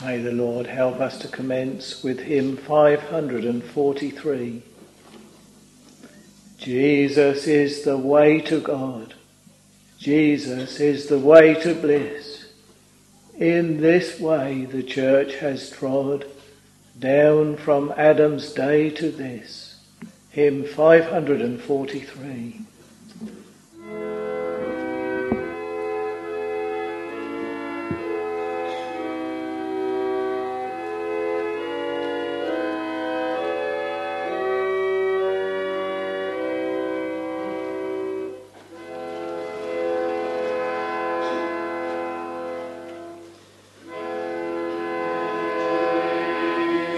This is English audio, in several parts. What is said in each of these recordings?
May the Lord help us to commence with hymn 543. Jesus is the way to God. Jesus is the way to bliss. In this way the church has trod, down from Adam's day to this. Hymn 543.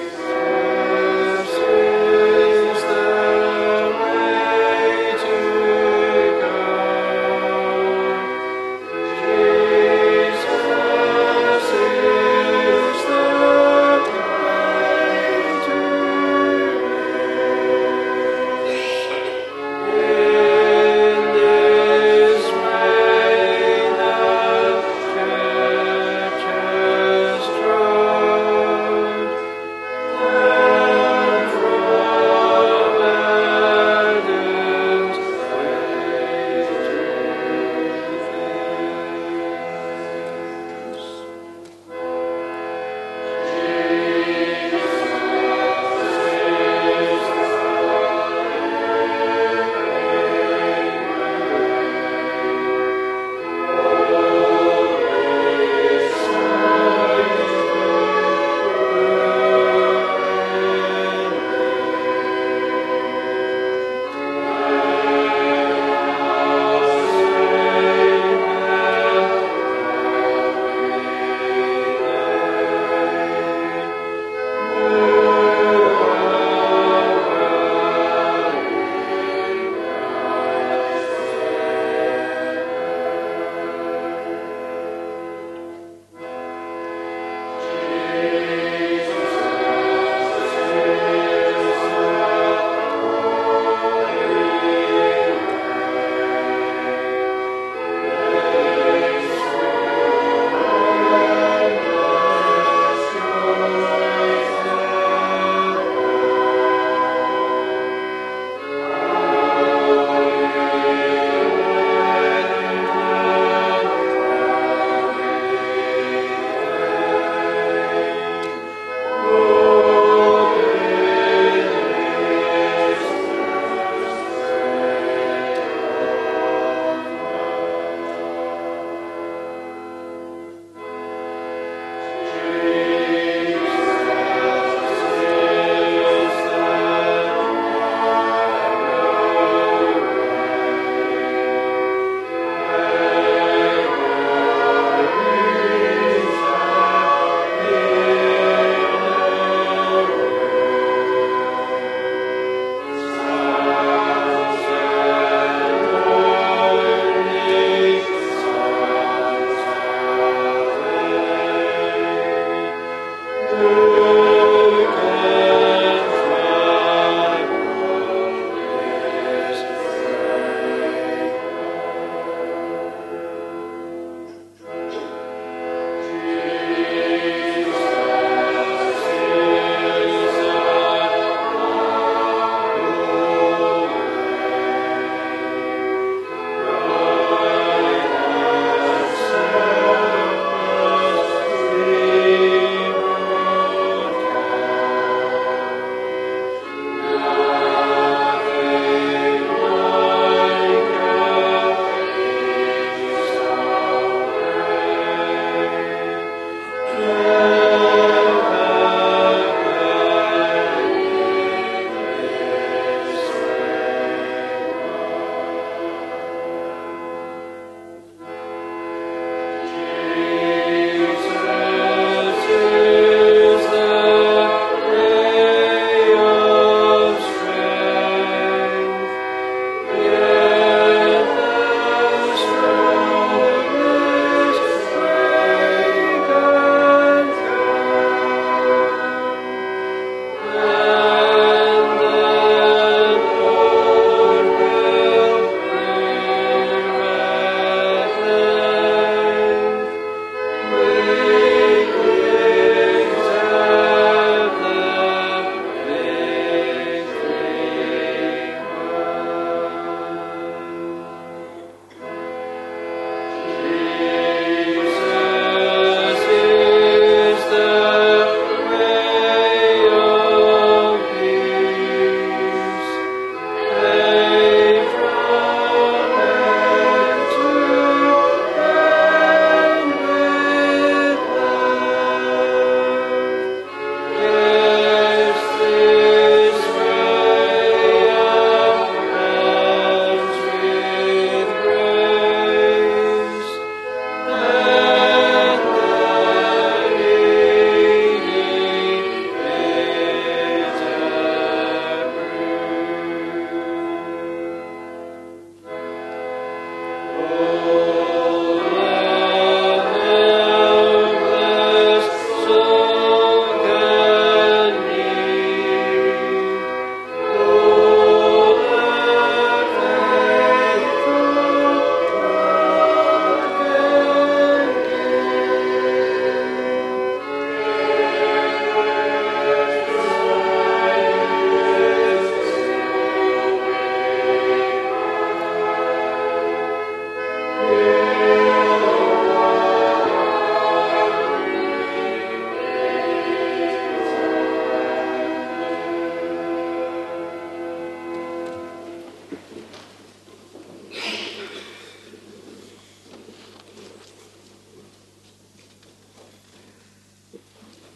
To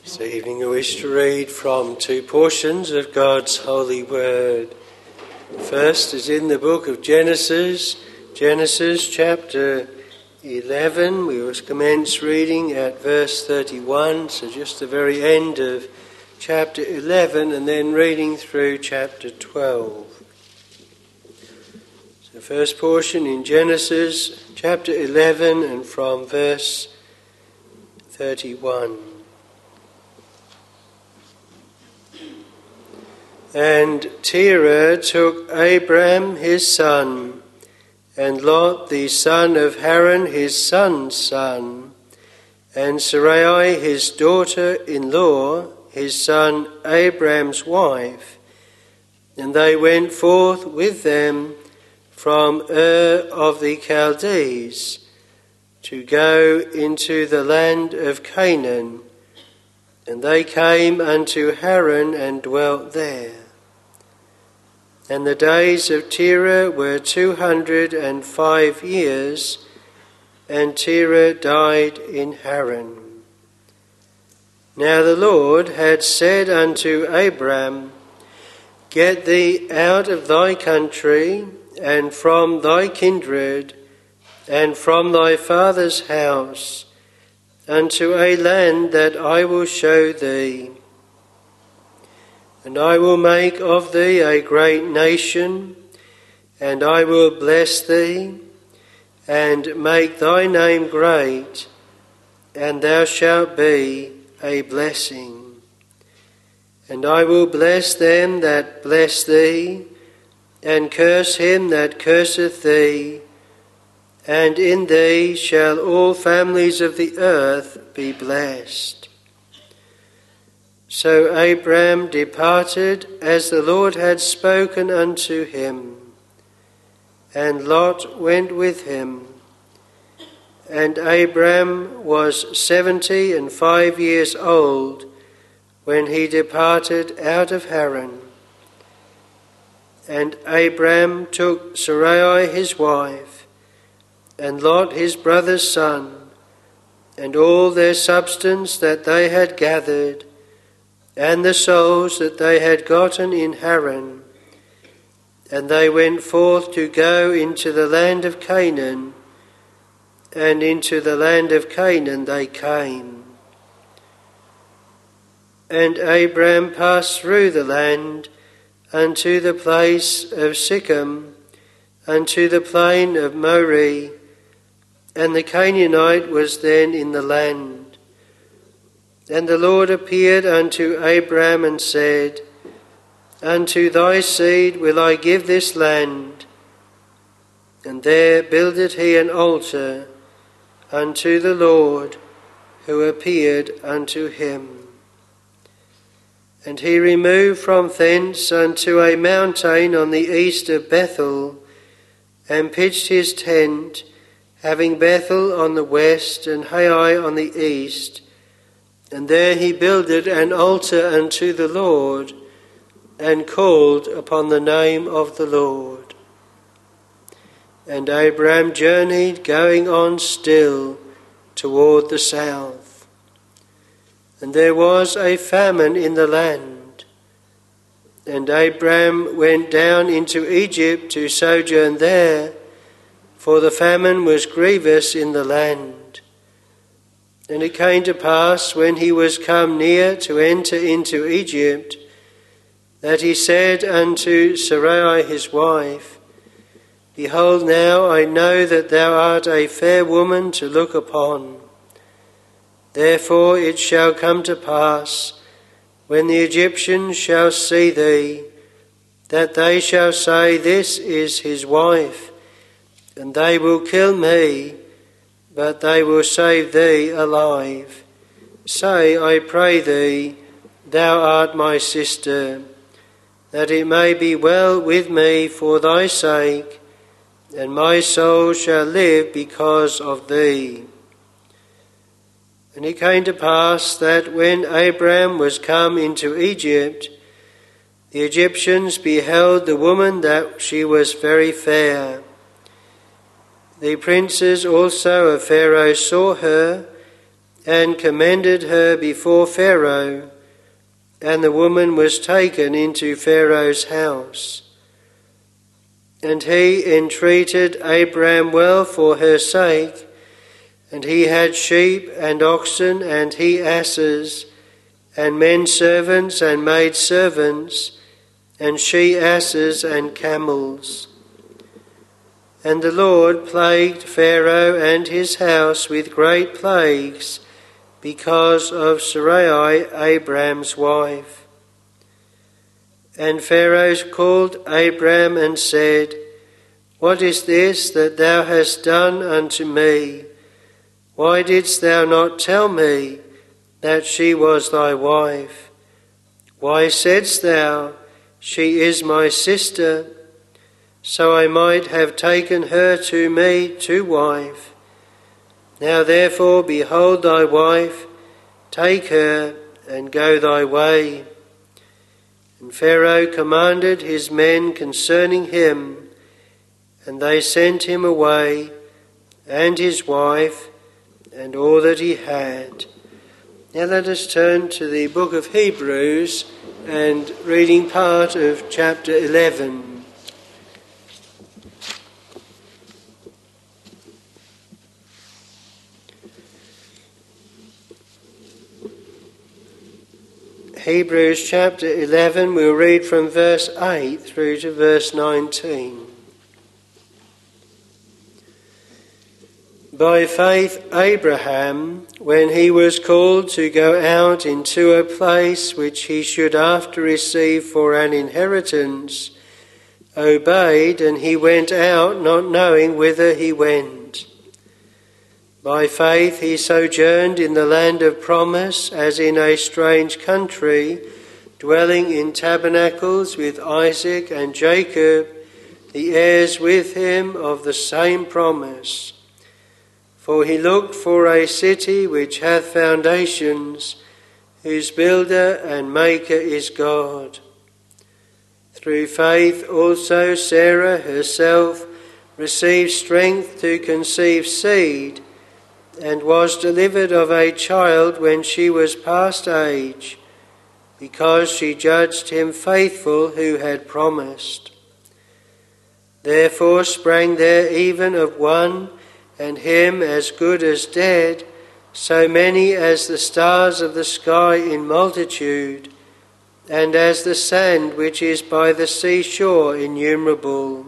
This evening I wish to read from two portions of God's holy word. First is in the book of Genesis chapter 11. We will commence reading at verse 31, so just the very end of chapter 11, and then reading through chapter 12. So the first portion in Genesis chapter 11 and from verse 31. And Terah took Abram his son, and Lot the son of Haran his son's son, and Sarai his daughter-in-law, his son Abram's wife, and they went forth with them from Ur of the Chaldees to go into the land of Canaan, and they came unto Haran and dwelt there. And the days of Terah were 205 years, and Terah died in Haran. Now the Lord had said unto Abram, Get thee out of thy country, and from thy kindred, and from thy father's house, unto a land that I will show thee. And I will make of thee a great nation, and I will bless thee, and make thy name great, and thou shalt be a blessing. And I will bless them that bless thee, and curse him that curseth thee, and in thee shall all families of the earth be blessed. So Abram departed as the Lord had spoken unto him, and Lot went with him. And Abram was 75 years old when he departed out of Haran. And Abram took Sarai his wife, and Lot his brother's son, and all their substance that they had gathered, and the souls that they had gotten in Haran, and they went forth to go into the land of Canaan, and into the land of Canaan they came. And Abram passed through the land unto the place of Sichem, unto the plain of Moreh, and the Canaanite was then in the land. And the Lord appeared unto Abram and said, Unto thy seed will I give this land. And there builded he an altar unto the Lord who appeared unto him. And he removed from thence unto a mountain on the east of Bethel, and pitched his tent, having Bethel on the west and Hai on the east. And there he builded an altar unto the Lord, and called upon the name of the Lord. And Abram journeyed, going on still toward the south. And there was a famine in the land. And Abram went down into Egypt to sojourn there, for the famine was grievous in the land. And it came to pass, when he was come near to enter into Egypt, that he said unto Sarai his wife, Behold, now I know that thou art a fair woman to look upon. Therefore it shall come to pass, when the Egyptians shall see thee, that they shall say, This is his wife, and they will kill me, but they will save thee alive. Say, I pray thee, Thou art my sister, that it may be well with me for thy sake, and my soul shall live because of thee. And it came to pass that when Abram was come into Egypt, the Egyptians beheld the woman that she was very fair. The princes also of Pharaoh saw her, and commended her before Pharaoh, and the woman was taken into Pharaoh's house. And he entreated Abram well for her sake, and he had sheep and oxen and he asses, and men servants and maid servants, and she asses and camels. And the Lord plagued Pharaoh and his house with great plagues because of Sarai, Abram's wife. And Pharaoh called Abram and said, What is this that thou hast done unto me? Why didst thou not tell me that she was thy wife? Why saidst thou, She is my sister, so I might have taken her to me to wife? Now therefore behold thy wife, take her and go thy way. And Pharaoh commanded his men concerning him, and they sent him away, and his wife, and all that he had. Now let us turn to the book of Hebrews and reading part of chapter 11. Hebrews chapter 11, we'll read from verse 8 through to verse 19. By faith Abraham, when he was called to go out into a place which he should after receive for an inheritance, obeyed, and he went out not knowing whither he went. By faith he sojourned in the land of promise as in a strange country, dwelling in tabernacles with Isaac and Jacob, the heirs with him of the same promise. For he looked for a city which hath foundations, whose builder and maker is God. Through faith also Sarah herself received strength to conceive seed, and was delivered of a child when she was past age, because she judged him faithful who had promised. Therefore sprang there even of one, and him as good as dead, so many as the stars of the sky in multitude, and as the sand which is by the seashore innumerable.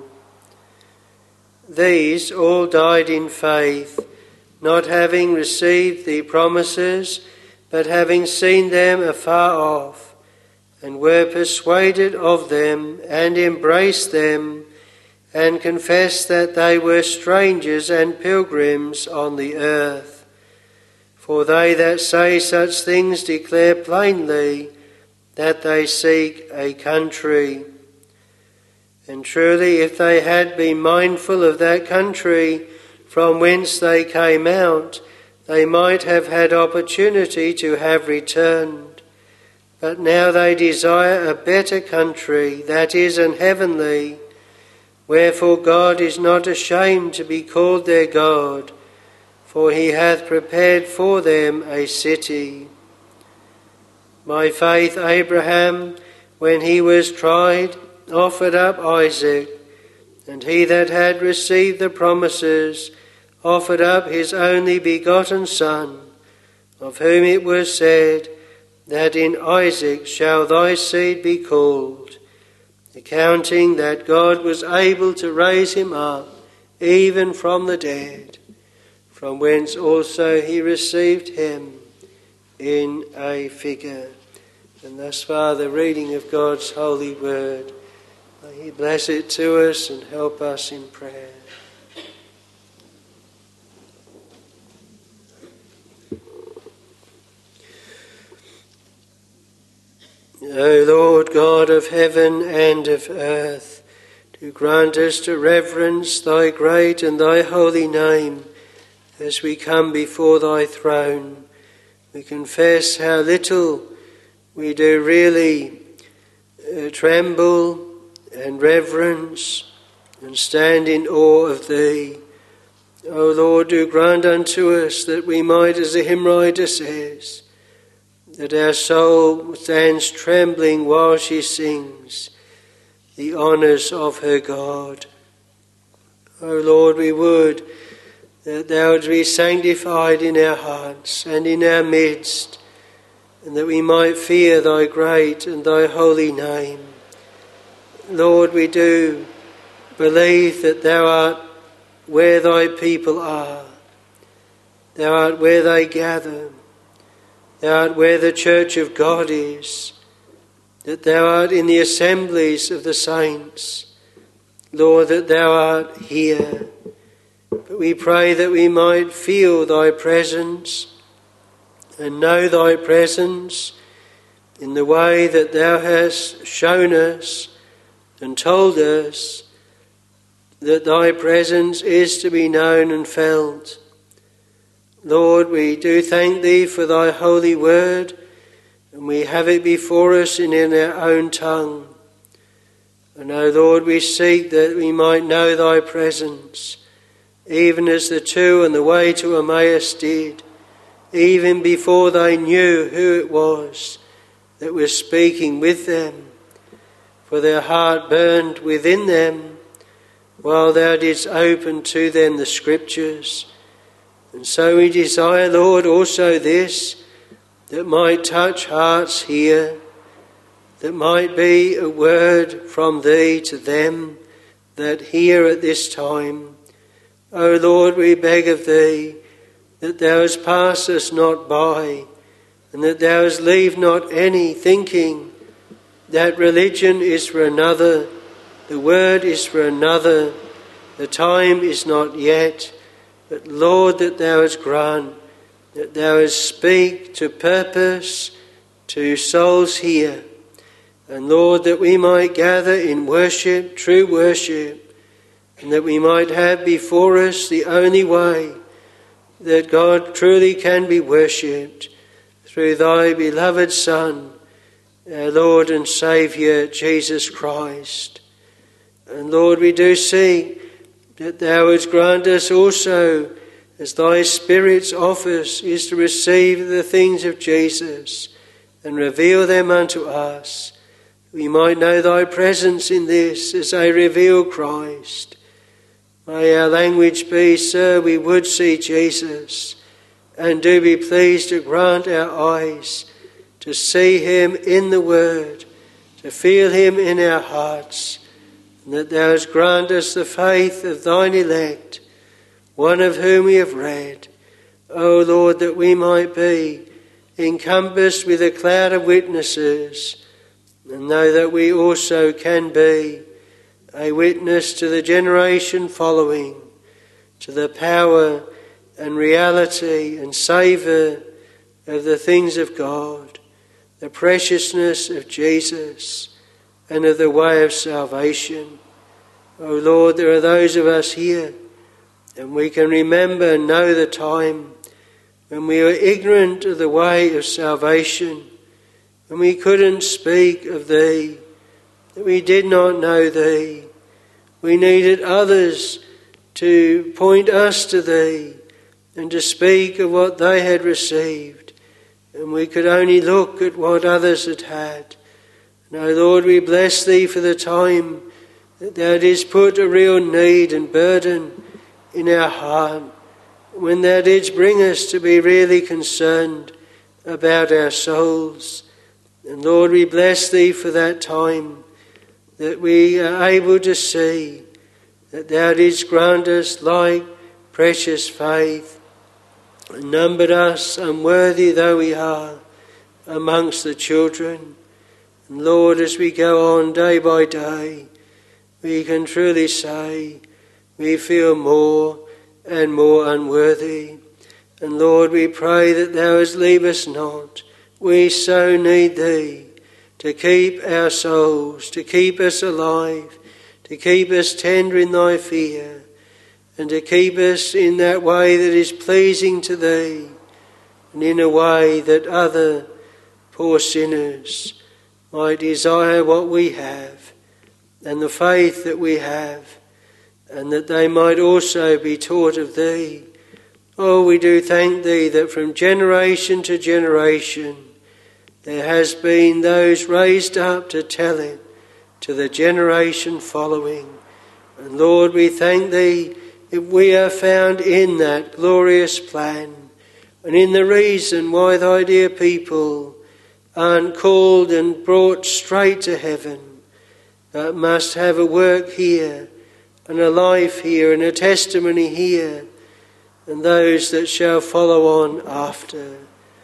These all died in faith, not having received the promises, but having seen them afar off, and were persuaded of them, and embraced them, and confessed that they were strangers and pilgrims on the earth. For they that say such things declare plainly that they seek a country. And truly, if they had been mindful of that country from whence they came out, they might have had opportunity to have returned. But now they desire a better country, that is, an heavenly. Wherefore God is not ashamed to be called their God, for he hath prepared for them a city. By faith Abraham, when he was tried, offered up Isaac, and he that had received the promises offered up his only begotten son, of whom it was said, that in Isaac shall thy seed be called, accounting that God was able to raise him up even from the dead, from whence also he received him in a figure. And thus far the reading of God's holy word. May he bless it to us and help us in prayer. O Lord God of heaven and of earth, do grant us to reverence thy great and thy holy name as we come before thy throne. We confess how little we do really tremble and reverence and stand in awe of thee. O Lord, do grant unto us that we might, as the hymn writer says, that our soul stands trembling while she sings the honours of her God. O Lord, we would that thou wouldst be sanctified in our hearts and in our midst, and that we might fear thy great and thy holy name. Lord, we do believe that thou art where thy people are. Thou art where they gather. Thou art where the church of God is. That thou art in the assemblies of the saints. Lord, that thou art here. But we pray that we might feel thy presence and know thy presence in the way that thou hast shown us and told us that thy presence is to be known and felt. Lord, we do thank thee for thy holy word, and we have it before us in our own tongue. And O Lord, we seek that we might know thy presence, even as the two on the way to Emmaus did, even before they knew who it was that was speaking with them, for their heart burned within them, while thou didst open to them the Scriptures. And so we desire, Lord, also this, that might touch hearts here, that might be a word from thee to them that hear at this time. O Lord, we beg of thee that thou hast passed us not by, and that thou hast leave not any thinking that religion is for another, the word is for another, the time is not yet, but Lord, that thou hast grant, that thou hast speak to purpose to souls here, and Lord, that we might gather in worship, true worship, and that we might have before us the only way that God truly can be worshipped, through thy beloved Son, our Lord and Saviour, Jesus Christ. And Lord, we do seek that thou wouldst grant us also, as thy Spirit's office is to receive the things of Jesus and reveal them unto us, we might know thy presence in this as they reveal Christ. May our language be, Sir, we would see Jesus, and do be pleased to grant our eyes to see him in the Word, to feel him in our hearts, and that thou hast granted us the faith of thine elect, one of whom we have read. O Lord, that we might be encompassed with a cloud of witnesses, and know that we also can be a witness to the generation following, to the power and reality and savour of the things of God, the preciousness of Jesus, and of the way of salvation. O Lord, there are those of us here, and we can remember and know the time when we were ignorant of the way of salvation, when we couldn't speak of thee, that we did not know thee. We needed others to point us to thee and to speak of what they had received, and we could only look at what others had had. And, O Lord, we bless thee for the time that thou didst put a real need and burden in our heart, when thou didst bring us to be really concerned about our souls. And Lord, we bless thee for that time, that we are able to see that thou didst grant us like precious faith, and numbered us, unworthy though we are, amongst the children. And Lord, as we go on day by day, we can truly say we feel more and more unworthy. And Lord, we pray that thou hast leave us not. We so need thee to keep our souls, to keep us alive, to keep us tender in thy fear, and to keep us in that way that is pleasing to thee, and in a way that other poor sinners might desire what we have, and the faith that we have, and that they might also be taught of thee. Oh, we do thank thee that from generation to generation there has been those raised up to tell it to the generation following. And Lord, we thank thee if we are found in that glorious plan and in the reason why thy dear people aren't called and brought straight to heaven, but must have a work here and a life here and a testimony here, and those that shall follow on after.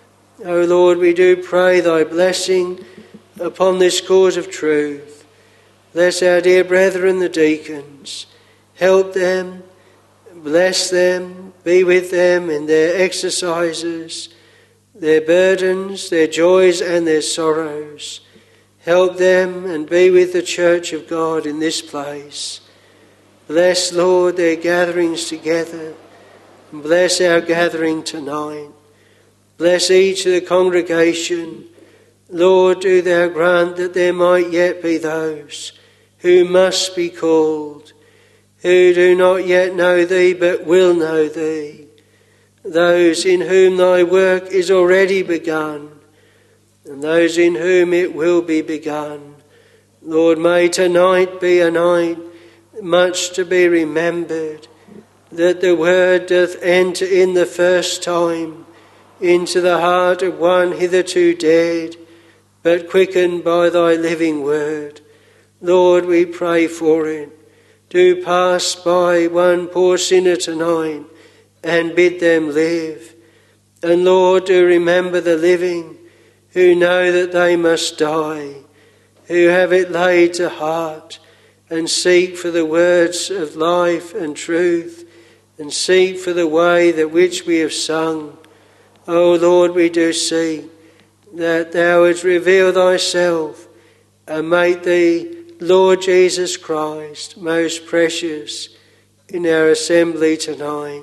O Lord, we do pray thy blessing upon this cause of truth. Bless our dear brethren, the deacons. Help them, bless them, be with them in their exercises, their burdens, their joys and their sorrows. Help them and be with the Church of God in this place. Bless, Lord, their gatherings together, and bless our gathering tonight. Bless each of the congregation. Lord, do thou grant that there might yet be those who must be called, who do not yet know thee but will know thee, those in whom thy work is already begun, and those in whom it will be begun. Lord, may tonight be a night much to be remembered, that the word doth enter in the first time into the heart of one hitherto dead, but quickened by thy living word. Lord, we pray for it. Do pass by one poor sinner tonight and bid them live. And Lord, do remember the living who know that they must die, who have it laid to heart and seek for the words of life and truth, and seek for the way that which we have sung. O Lord, we do seek that thou wouldst reveal thyself and make thee, Lord Jesus Christ, most precious in our assembly tonight.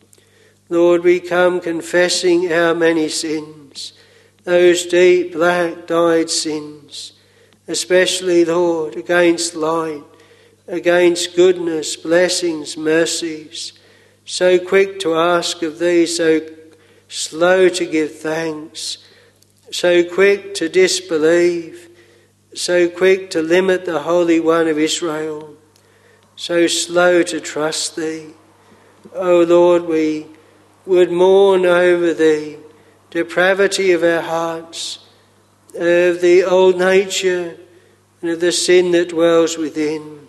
Lord, we come confessing our many sins, those deep, black, dyed sins, especially, Lord, against light, against goodness, blessings, mercies, so quick to ask of thee, so slow to give thanks, so quick to disbelieve, so quick to limit the Holy One of Israel, so slow to trust thee. O Lord, we would mourn over the depravity of our hearts, of the old nature and of the sin that dwells within.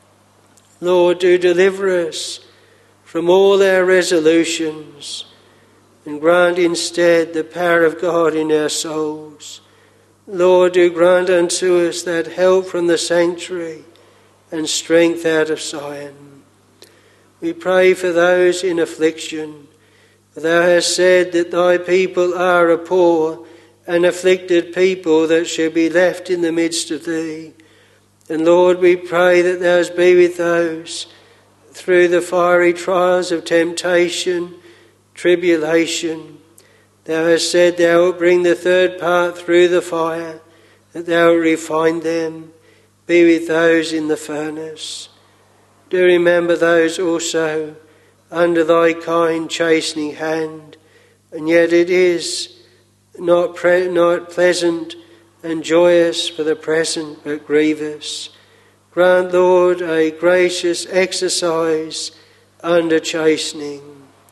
Lord, do deliver us from all our resolutions and grant instead the power of God in our souls. Lord, do grant unto us that help from the sanctuary and strength out of Zion. We pray for those in affliction. Thou hast said that thy people are a poor and afflicted people that shall be left in the midst of thee. And Lord, we pray that thou be with those through the fiery trials of temptation, tribulation. Thou hast said thou wilt bring the third part through the fire, that thou wilt refine them. Be with those in the furnace. Do remember those also under thy kind chastening hand, and yet it is not pleasant and joyous for the present, but grievous. Grant, Lord, a gracious exercise under chastening.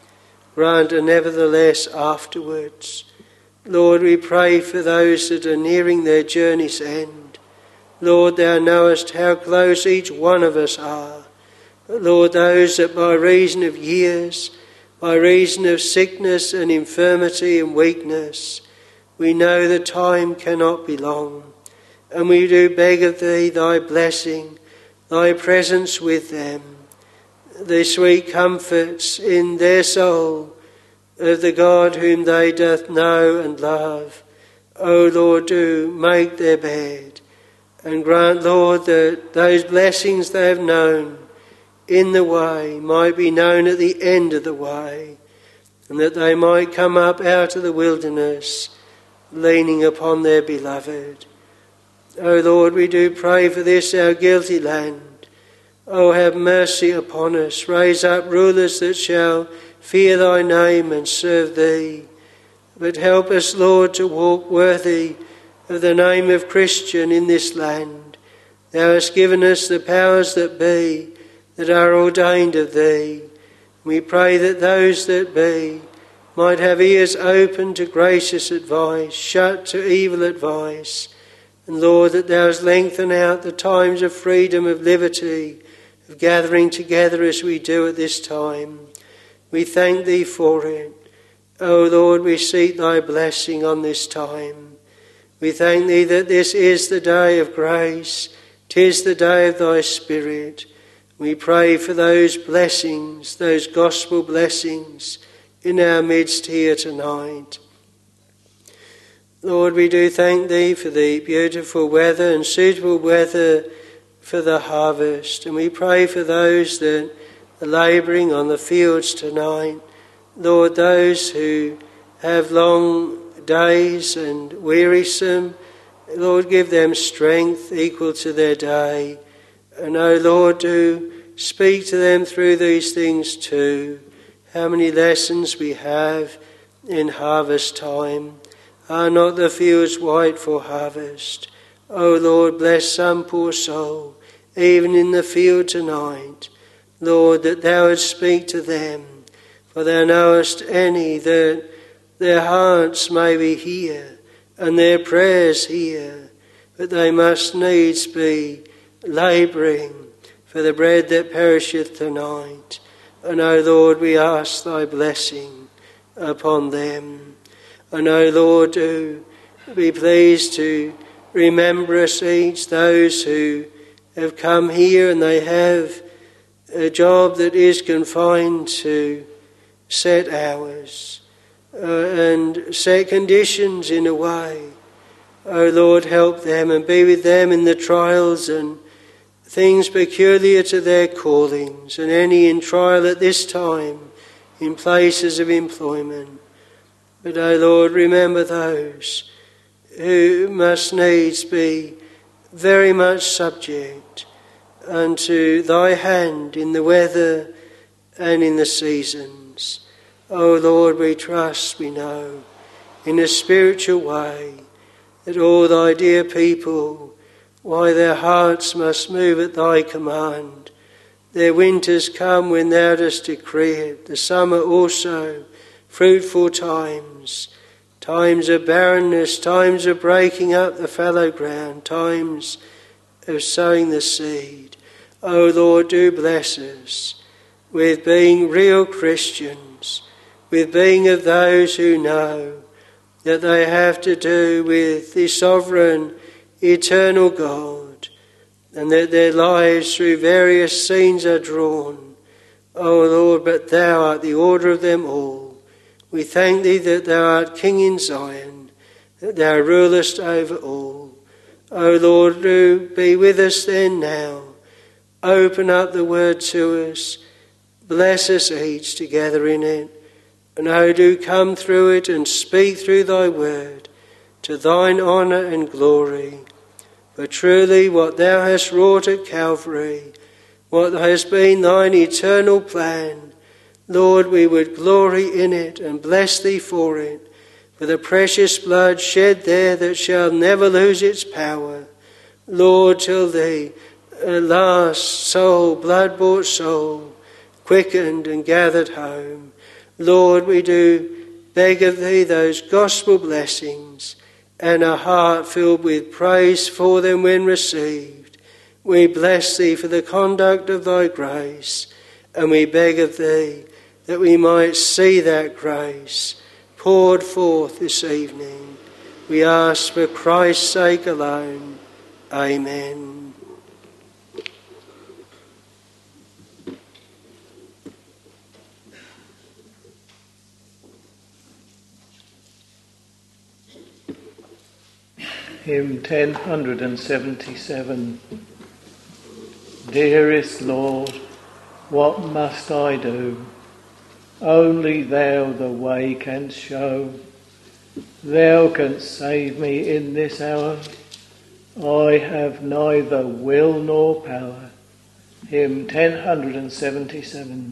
Grant a nevertheless afterwards. Lord, we pray for those that are nearing their journey's end. Lord, thou knowest how close each one of us are. But Lord, those that by reason of years, by reason of sickness and infirmity and weakness, we know the time cannot be long. And we do beg of thee thy blessing, thy presence with them, the sweet comforts in their soul of the God whom they doth know and love. O Lord, do make their bed, and grant, Lord, that those blessings they have known in the way might be known at the end of the way, and that they might come up out of the wilderness leaning upon their beloved. O Lord, we do pray for this our guilty land. O have mercy upon us. Raise up rulers that shall fear thy name and serve thee. But help us, Lord, to walk worthy of the name of Christian in this land. Thou hast given us the powers that be, that are ordained of thee. We pray that those that be might have ears open to gracious advice, shut to evil advice. And Lord, that thou hast lengthened out the times of freedom, of liberty, of gathering together as we do at this time. We thank thee for it. O Lord, we seek thy blessing on this time. We thank thee that this is the day of grace. 'Tis the day of thy Spirit. We pray for those blessings, those gospel blessings in our midst here tonight. Lord, we do thank thee for the beautiful weather and suitable weather for the harvest. And we pray for those that are labouring on the fields tonight. Lord, those who have long days and wearisome, Lord, give them strength equal to their day. And, O Lord, do speak to them through these things too. How many lessons we have in harvest time. Are not the fields white for harvest? O Lord, bless some poor soul, even in the field tonight. Lord, that thou wouldst speak to them, for thou knowest any that their hearts may be here, and their prayers here, but they must needs be labouring for the bread that perisheth tonight. And, O Lord, we ask thy blessing upon them. And, O Lord, do be pleased to remember us each, those who have come here and they have a job that is confined to set hours and set conditions in a way. O Lord, help them and be with them in the trials and things peculiar to their callings, and any in trial at this time in places of employment. But, O Lord, remember those who must needs be very much subject unto thy hand in the weather and in the seasons. O Lord, we trust, we know, in a spiritual way, that all thy dear people, why their hearts must move at thy command. Their winters come when thou dost decree it, the summer also, fruitful times, times of barrenness, times of breaking up the fallow ground, times of sowing the seed. O Lord, do bless us with being real Christians, with being of those who know that they have to do with the sovereign, eternal God, and that their lives through various scenes are drawn. O Lord, but thou art the order of them all. We thank thee that thou art King in Zion, that thou rulest over all. O Lord, do be with us then now. Open up the word to us. Bless us each together in it. And O do come through it and speak through thy word to thine honour and glory. For truly what thou hast wrought at Calvary, what has been thine eternal plan, Lord, we would glory in it and bless thee for it, for the precious blood shed there that shall never lose its power. Lord, till the last soul, blood-bought soul, quickened and gathered home. Lord, we do beg of thee those gospel blessings and a heart filled with praise for them when received. We bless thee for the conduct of thy grace, and we beg of thee that we might see that grace poured forth this evening. We ask for Christ's sake alone. Amen. Hymn 1077. Dearest Lord, what must I do? Only thou the way canst show. Thou canst save me in this hour. I have neither will nor power. Hymn 1077.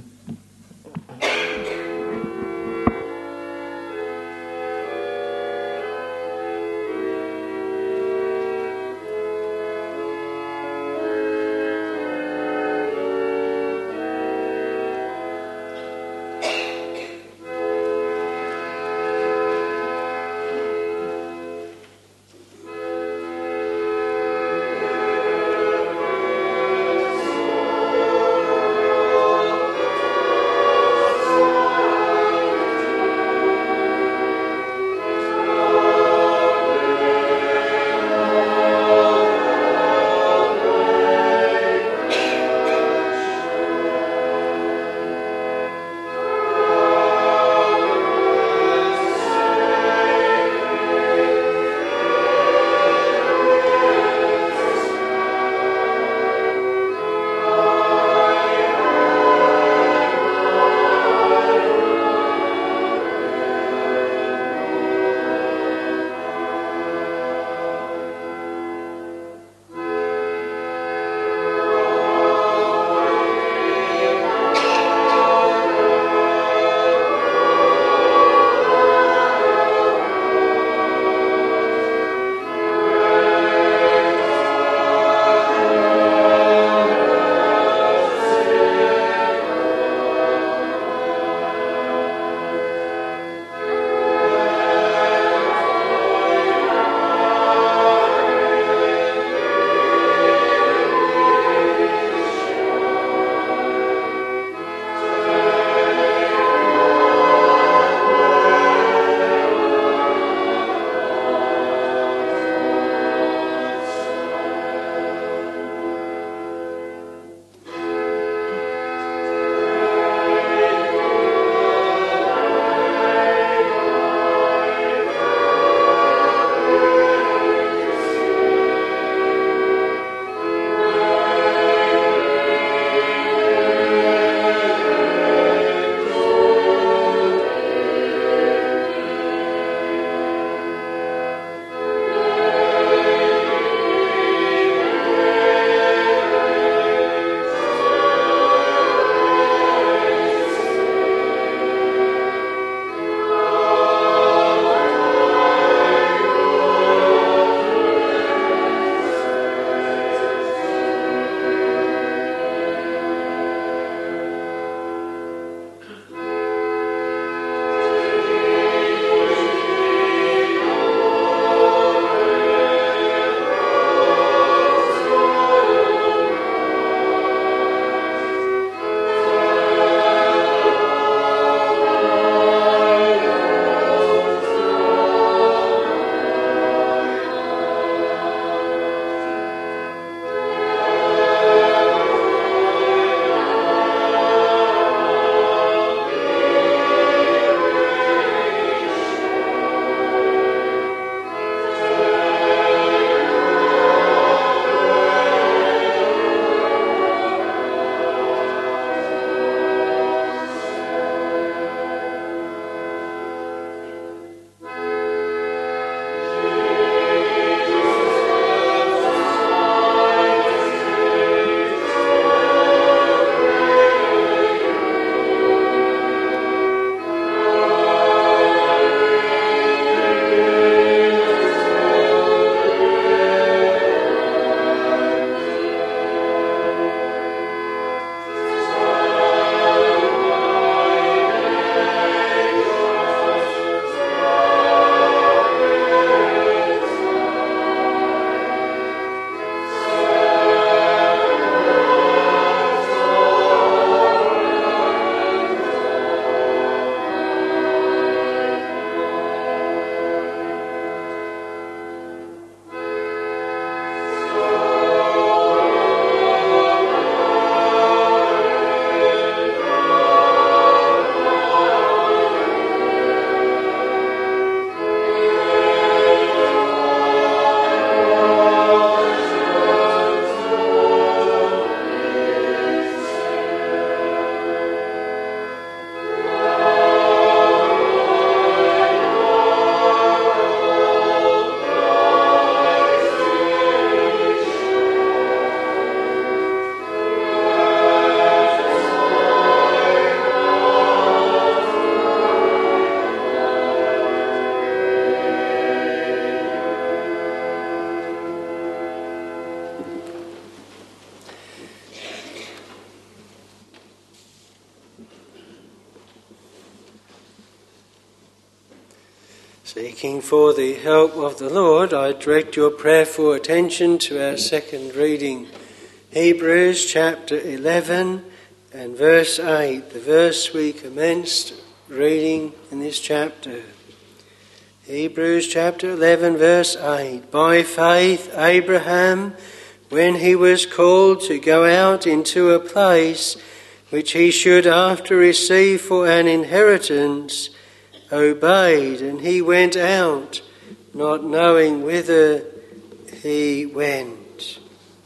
Seeking for the help of the Lord, I direct your prayerful attention to our second reading, Hebrews chapter 11 and verse 8, the verse we commenced reading in this chapter. Hebrews chapter 11 verse 8. By faith Abraham, when he was called to go out into a place which he should after receive for an inheritance, obeyed, and he went out, not knowing whither he went.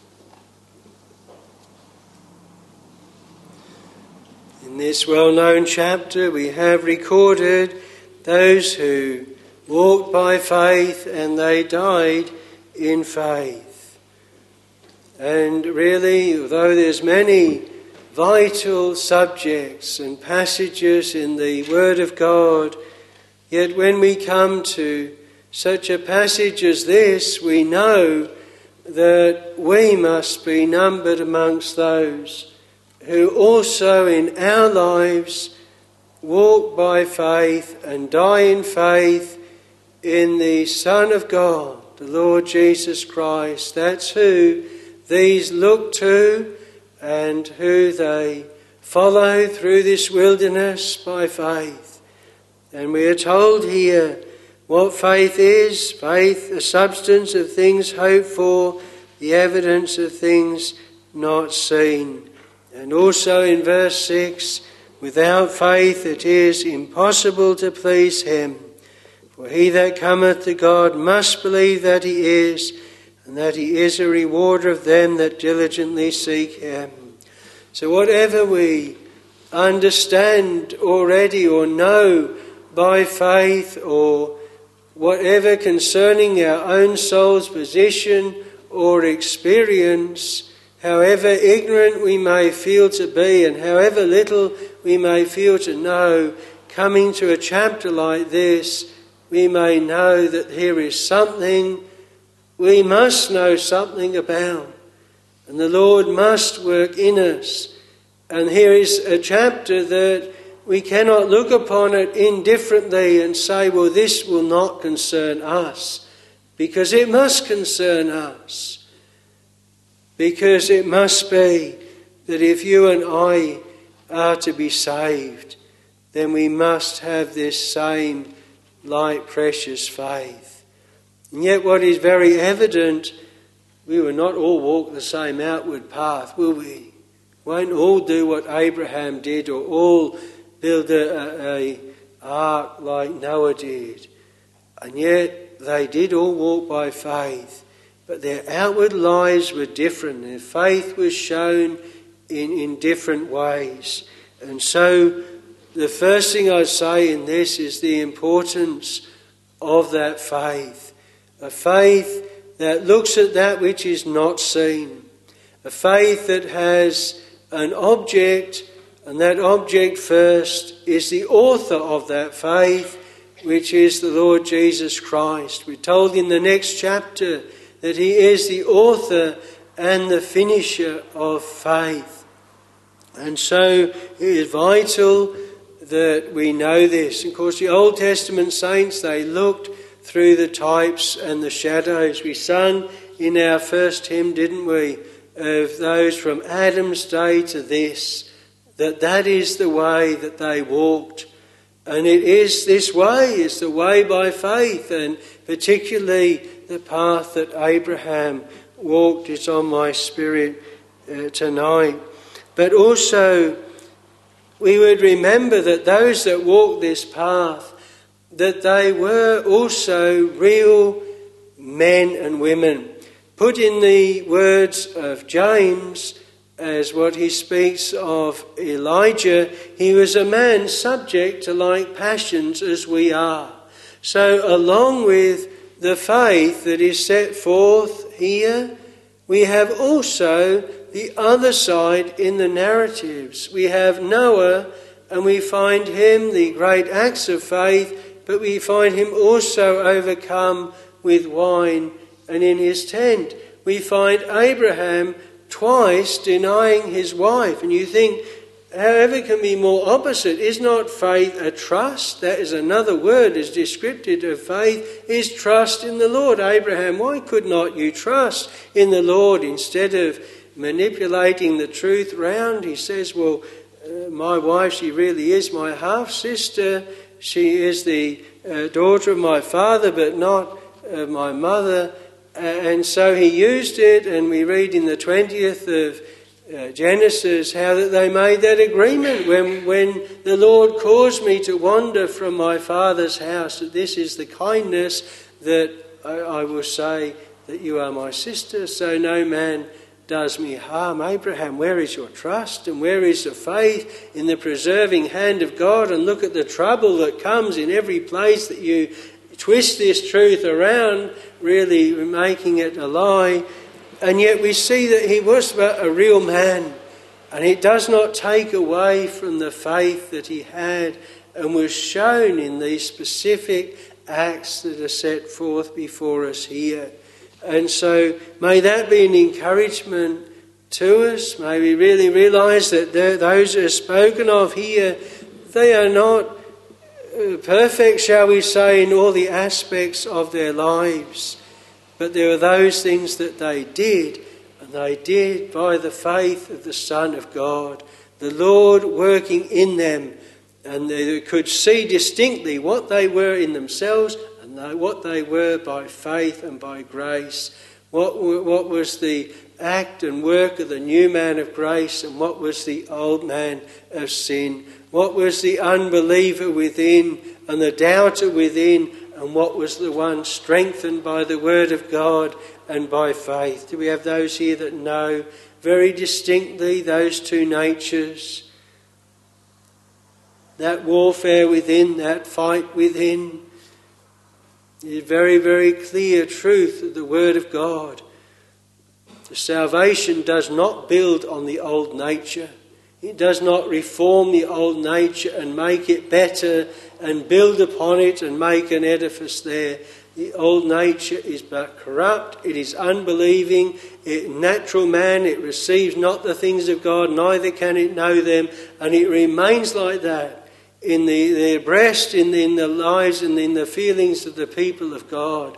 In this well-known chapter we have recorded those who walked by faith and they died in faith. And really, although there's many vital subjects and passages in the Word of God, yet when we come to such a passage as this, we know that we must be numbered amongst those who also in our lives walk by faith and die in faith in the Son of God, the Lord Jesus Christ. That's who these look to and who they follow through this wilderness by faith. And we are told here what faith is. Faith, the substance of things hoped for, the evidence of things not seen. And also in verse 6, without faith it is impossible to please him. For he that cometh to God must believe that he is, and that he is a rewarder of them that diligently seek him. So whatever we understand already or know by faith, or whatever concerning our own soul's position or experience, however ignorant we may feel to be and however little we may feel to know, coming to a chapter like this, we may know that here is something we must know something about, and the Lord must work in us. And here is a chapter that we cannot look upon it indifferently and say, well, this will not concern us, because it must concern us. Because it must be that if you and I are to be saved, then we must have this same light, precious faith. And yet what is very evident, we will not all walk the same outward path, will we? Won't all do what Abraham did, or all build a ark like Noah did. And yet they did all walk by faith, but their outward lives were different. Their faith was shown in different ways. And so the first thing I say in this is the importance of that faith. A faith that looks at that which is not seen. A faith that has an object, and that object first is the author of that faith, which is the Lord Jesus Christ. We're told in the next chapter that he is the author and the finisher of faith. And so it is vital that we know this. Of course, the Old Testament saints, they looked through the types and the shadows. We sung in our first hymn, didn't we, of those from Adam's day to this, that is the way that they walked. And it is this way, is the way by faith, and particularly the path that Abraham walked is on my spirit tonight. But also we would remember that those that walked this path, that they were also real men and women. Put in the words of James, as what he speaks of Elijah, he was a man subject to like passions as we are. So along with the faith that is set forth here, we have also the other side in the narratives. We have Noah, and we find him the great acts of faith, but we find him also overcome with wine and in his tent. We find Abraham twice denying his wife. And you think however, can be more opposite. Is not faith a trust? That is another word as descriptive of faith, is trust in the Lord. Abraham, why could not you trust in the Lord instead of manipulating the truth round? He says, well, my wife, she really is my half-sister. She is the daughter of my father, but not of my mother. And so he used it, and we read in the 20th of Genesis how that they made that agreement when the Lord caused me to wander from my father's house, that this is the kindness that I will say that you are my sister, so no man does me harm. Abraham, where is your trust and where is the faith in the preserving hand of God? And look at the trouble that comes in every place that you twist this truth around, really making it a lie. And yet we see that he was but a real man, and it does not take away from the faith that he had and was shown in these specific acts that are set forth before us here. And so may that be an encouragement to us. May we really realise that those who are spoken of here, they are not perfect, shall we say, in all the aspects of their lives. But there are those things that they did, and they did by the faith of the Son of God, the Lord working in them, and they could see distinctly what they were in themselves and what they were by faith and by grace. What was the act and work of the new man of grace, and what was the old man of sin? What was the unbeliever within and the doubter within, and what was the one strengthened by the word of God and by faith? Do we have those here that know very distinctly those two natures? That warfare within, that fight within, is very, very clear truth of the word of God. The salvation does not build on the old nature. It does not reform the old nature and make it better and build upon it and make an edifice there. The old nature is but corrupt, it is unbelieving, natural man, it receives not the things of God, neither can it know them, and it remains like that in their breast, in the lives and in the feelings of the people of God.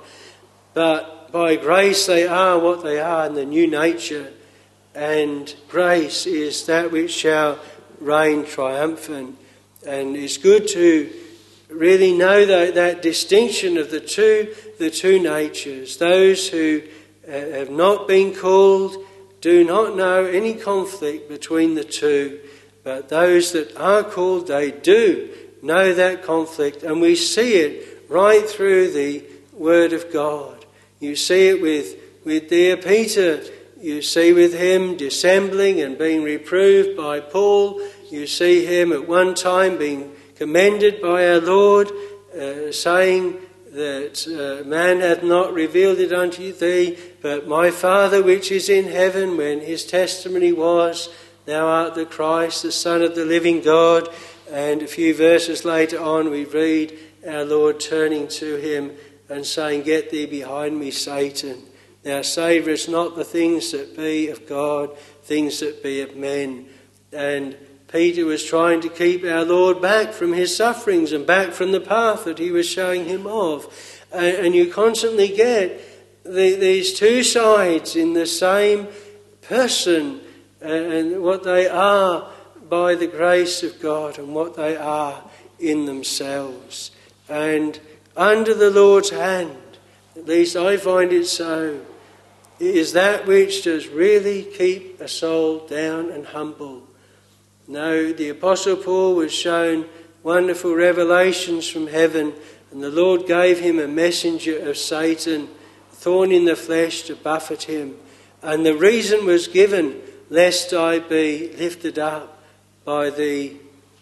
But by grace they are what they are in the new nature, and grace is that which shall reign triumphant. And it's good to really know that distinction of the two natures. Those who have not been called do not know any conflict between the two, but those that are called, they do know that conflict, and we see it right through the Word of God. You see it with dear Peter. You see with him dissembling and being reproved by Paul. You see him at one time being commended by our Lord, saying that man hath not revealed it unto thee, but my Father which is in heaven, when his testimony was, thou art the Christ, the Son of the living God. And a few verses later on we read our Lord turning to him and saying, get thee behind me, Satan. Thou savourest not the things that be of God, things that be of men. And Peter was trying to keep our Lord back from his sufferings and back from the path that he was showing him of. And you constantly get these two sides in the same person, and what they are by the grace of God and what they are in themselves. And under the Lord's hand, at least I find it so, it is that which does really keep a soul down and humble. No, the Apostle Paul was shown wonderful revelations from heaven, and the Lord gave him a messenger of Satan, thorn in the flesh, to buffet him. And the reason was given, lest I be lifted up by the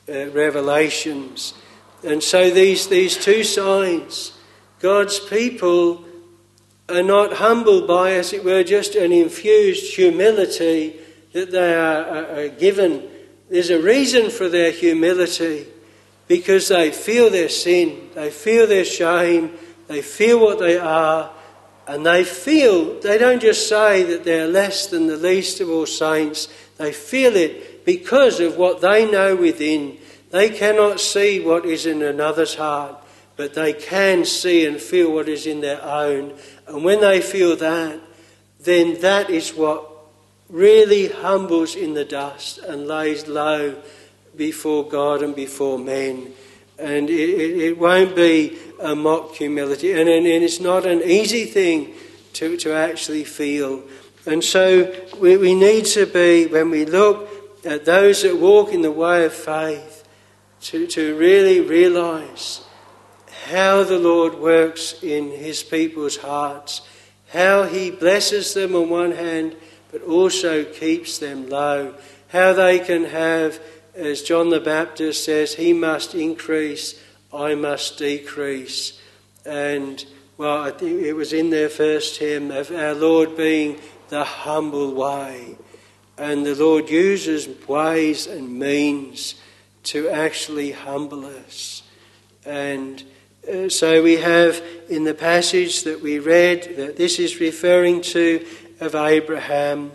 revelations. And so these two sides, God's people are not humbled by, as it were, just an infused humility that they are given. There's a reason for their humility, because they feel their sin, they feel their shame, they feel what they are, and they don't just say that they're less than the least of all saints, they feel it because of what they know within. They cannot see what is in another's heart, but they can see and feel what is in their own. And when they feel that, then that is what really humbles in the dust and lays low before God and before men. And it won't be a mock humility. And it's not an easy thing to actually feel. And so we need to be, when we look at those that walk in the way of faith, to really realise how the Lord works in his people's hearts, how he blesses them on one hand, but also keeps them low, how they can have, as John the Baptist says, he must increase, I must decrease. And, well, I think it was in their first hymn of our Lord being the humble way. And the Lord uses ways and means to actually humble us. And so we have in the passage that we read that this is referring to of Abraham.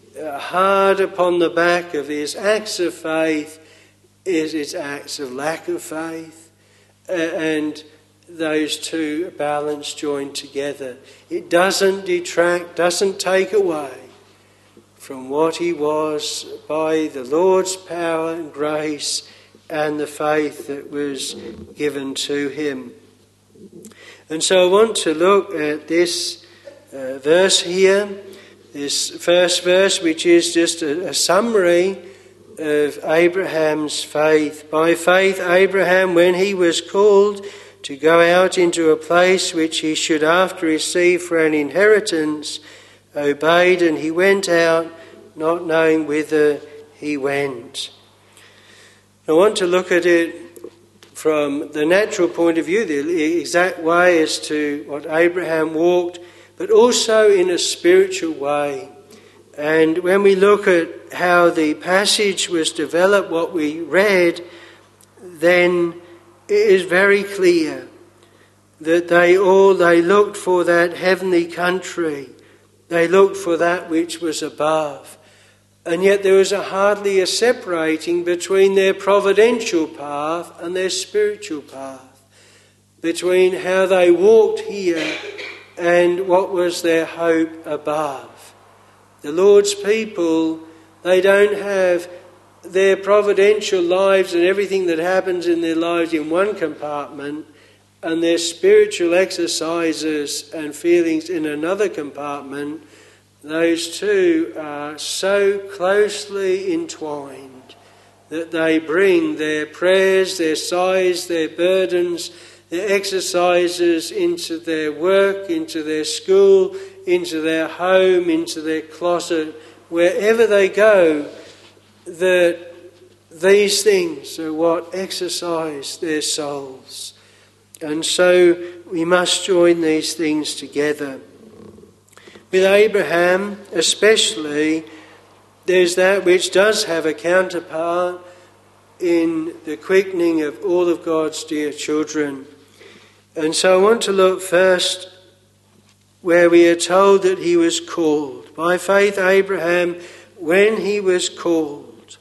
Hard upon the back of his acts of faith is his acts of lack of faith. And those two balance joined together. It doesn't detract, doesn't take away from what he was by the Lord's power and grace and the faith that was given to him. And so I want to look at this verse here, this first verse, which is just a summary of Abraham's faith. By faith, Abraham, when he was called to go out into a place which he should after receive for an inheritance, obeyed, and he went out, not knowing whither he went. I want to look at it from the natural point of view, the exact way as to what Abraham walked, but also in a spiritual way. And when we look at how the passage was developed, what we read, then it is very clear that they looked for that heavenly country. They looked for that which was above. And yet there was hardly a separating between their providential path and their spiritual path, between how they walked here and what was their hope above. The Lord's people, they don't have their providential lives and everything that happens in their lives in one compartment, and their spiritual exercises and feelings in another compartment. Those two are so closely entwined that they bring their prayers, their sighs, their burdens, their exercises into their work, into their school, into their home, into their closet, wherever they go, that these things are what exercise their souls. And so we must join these things together. With Abraham especially, there's that which does have a counterpart in the quickening of all of God's dear children. And so I want to look first where we are told that he was called. By faith Abraham, when he was called,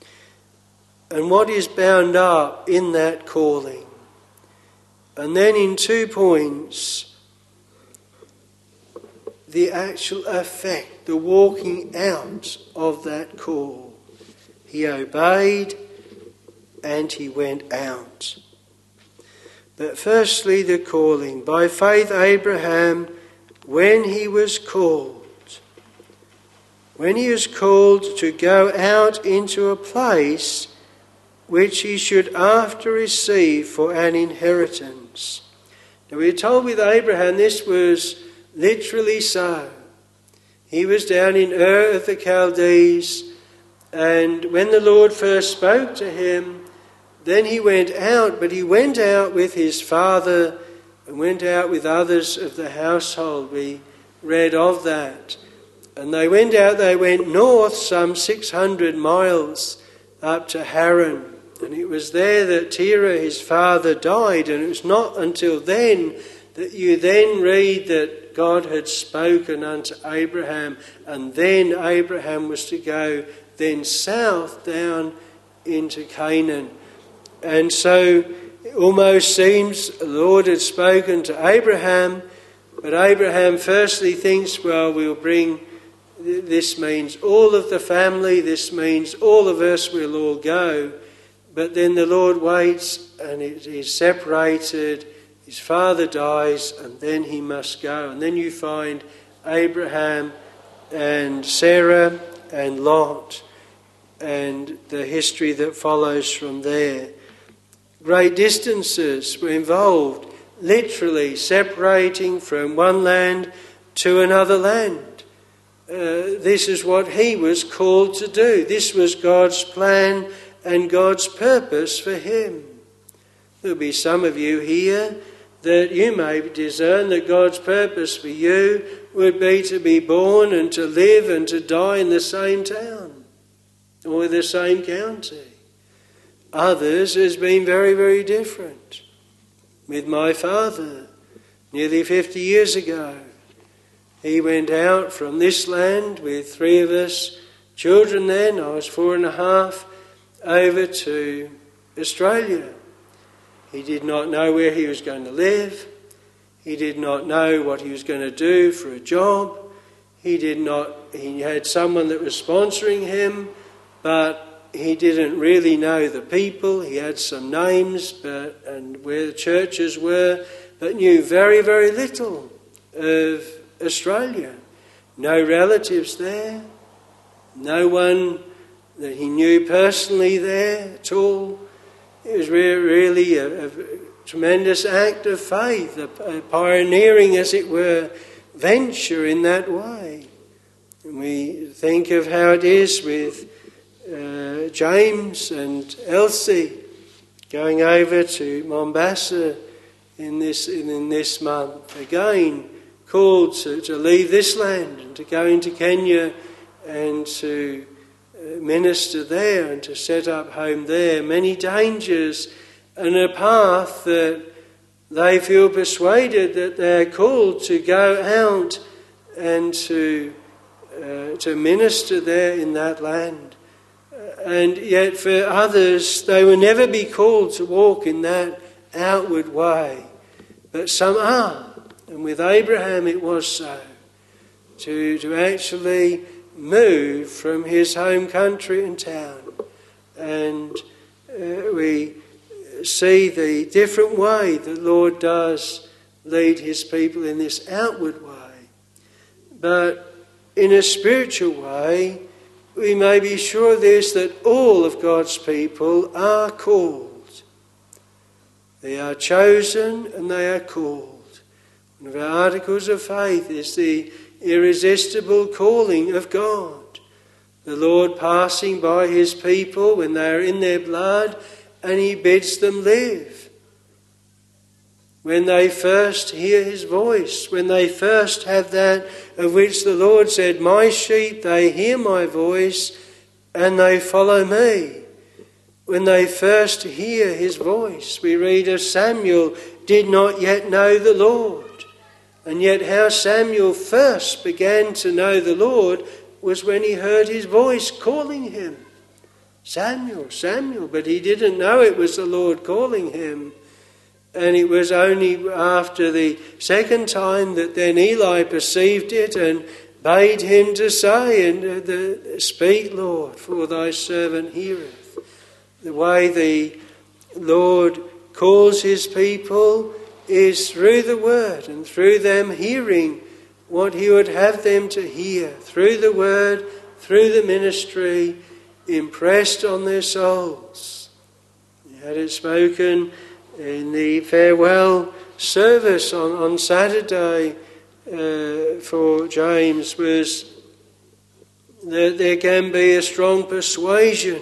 and what is bound up in that calling. And then in 2 points, the actual effect, the walking out of that call. He obeyed and he went out. But firstly, the calling. By faith, Abraham, when he was called to go out into a place which he should after receive for an inheritance. Now we are told with Abraham this was literally so. He was down in Ur of the Chaldees, and when the Lord first spoke to him, then he went out, but he went out with his father and went out with others of the household. We read of that. And they went north some 600 miles up to Haran. And it was there that Terah, his father, died. And it was not until then that you then read that God had spoken unto Abraham, and then Abraham was to go then south down into Canaan. And so it almost seems the Lord had spoken to Abraham, but Abraham firstly thinks, well, we'll bring, this means all of the family, this means all of us will all go. But then the Lord waits and he's separated, his father dies, and then he must go. And then you find Abraham and Sarah and Lot and the history that follows from there. Great distances were involved, literally separating from one land to another land. This is what he was called to do. This was God's plan and God's purpose for him. There'll be some of you here that you may discern that God's purpose for you would be to be born and to live and to die in the same town or the same county. Others has been very, very different. With my father, nearly 50 years ago, he went out from this land with 3 of us children then, I was 4.5, over to Australia. He did not know where he was going to live. He did not know what he was going to do for a job. He had someone that was sponsoring him, but he didn't really know the people. He had some names and where the churches were, but knew very, very little of Australia. No relatives there. No one that he knew personally there at all. It was really a tremendous act of faith, a pioneering, as it were, venture in that way. And we think of how it is with James and Elsie going over to Mombasa in this month. Again, called to leave this land and to go into Kenya and to minister there and to set up home there. Many dangers and a path that they feel persuaded that they're called to go out and to minister there in that land. And yet for others, they will never be called to walk in that outward way. But some are. And with Abraham it was so. To actually move from his home country and town. And we see the different way the Lord does lead his people in this outward way. But in a spiritual way, we may be sure of this, that all of God's people are called. They are chosen and they are called. One of our articles of faith is the irresistible calling of God. The Lord passing by his people when they are in their blood, and he bids them live. When they first hear his voice, when they first have that of which the Lord said, "My sheep, they hear my voice and they follow me." When they first hear his voice, we read of Samuel did not yet know the Lord. And yet how Samuel first began to know the Lord was when he heard his voice calling him. Samuel, Samuel, but he didn't know it was the Lord calling him. And it was only after the second time that then Eli perceived it and bade him to say, "Speak, Lord, for thy servant heareth." The way the Lord calls his people is through the word and through them hearing what he would have them to hear, through the word, through the ministry, impressed on their souls. He had it spoken in the farewell service on Saturday for James, was that there can be a strong persuasion.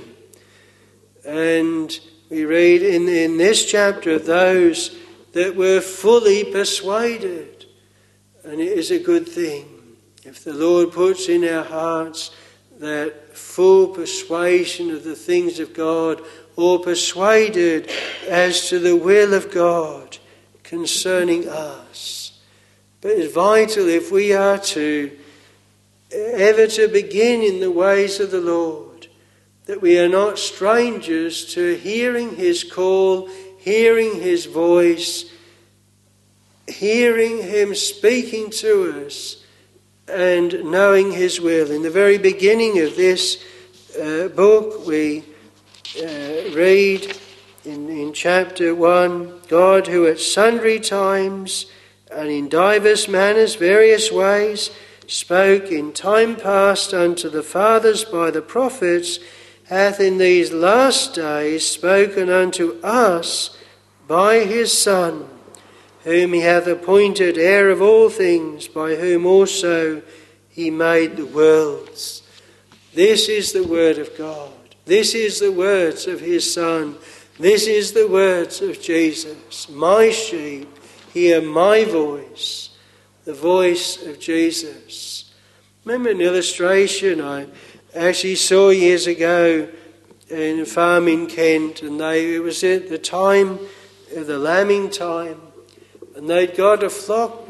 And we read in this chapter of those that were fully persuaded. And it is a good thing if the Lord puts in our hearts that full persuasion of the things of God, or persuaded as to the will of God concerning us. But it's vital if we are to ever to begin in the ways of the Lord, that we are not strangers to hearing his call, hearing his voice, hearing him speaking to us and knowing his will. In the very beginning of this book we read in chapter 1, God, who at sundry times and in divers manners, various ways, spoke in time past unto the fathers by the prophets, hath in these last days spoken unto us by his Son, whom he hath appointed heir of all things, by whom also he made the worlds. This is the word of God. This is the words of his Son. This is the words of Jesus. My sheep hear my voice, the voice of Jesus. Remember an illustration I actually saw years ago in a farm in Kent, and it was at the time of the lambing time, and they'd got a flock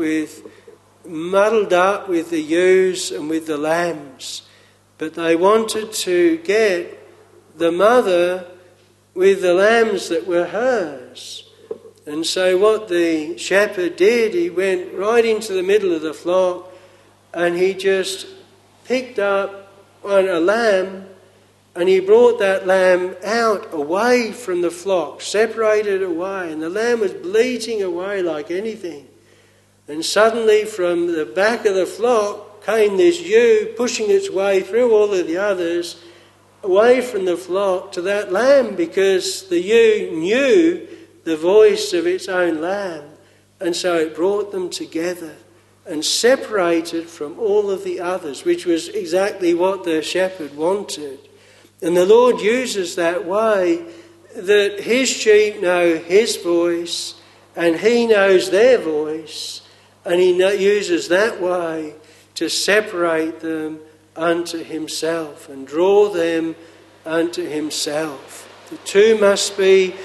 muddled up with the ewes and with the lambs, but they wanted to get the mother with the lambs that were hers. And so what the shepherd did, he went right into the middle of the flock and he just picked up a lamb and he brought that lamb out away from the flock, separated away, and the lamb was bleating away like anything. And suddenly from the back of the flock came this ewe pushing its way through all of the others away from the flock to that lamb, because the ewe knew the voice of its own lamb, and so it brought them together and separated from all of the others, which was exactly what the shepherd wanted. And the Lord uses that way, that his sheep know his voice and he knows their voice, and he uses that way to separate them unto himself and draw them unto himself. The two must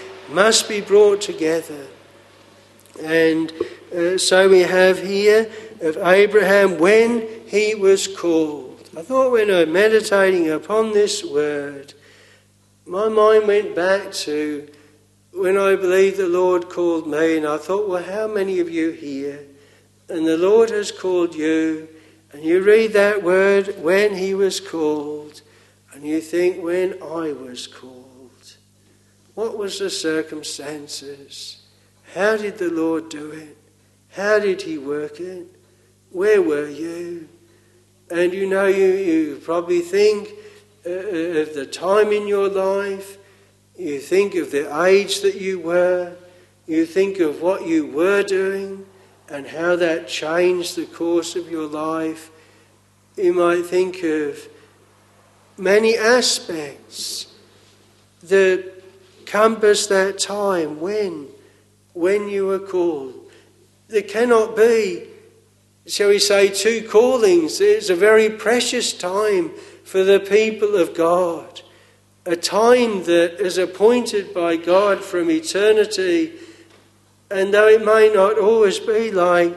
be brought together. And so we have here of Abraham when he was called. I thought when I was meditating upon this word, my mind went back to when I believe the Lord called me, and I thought, well, how many of you here? And the Lord has called you, and you read that word, when he was called, and you think, when I was called. What was the circumstances? How did the Lord do it? How did he work it? Where were you? And you probably think of the time in your life. You think of the age that you were. You think of what you were doing and how that changed the course of your life. You might think of many aspects that compass that time when you were called. There cannot be, shall we say, two callings. It's a very precious time for the people of God, a time that is appointed by God from eternity. And though it may not always be like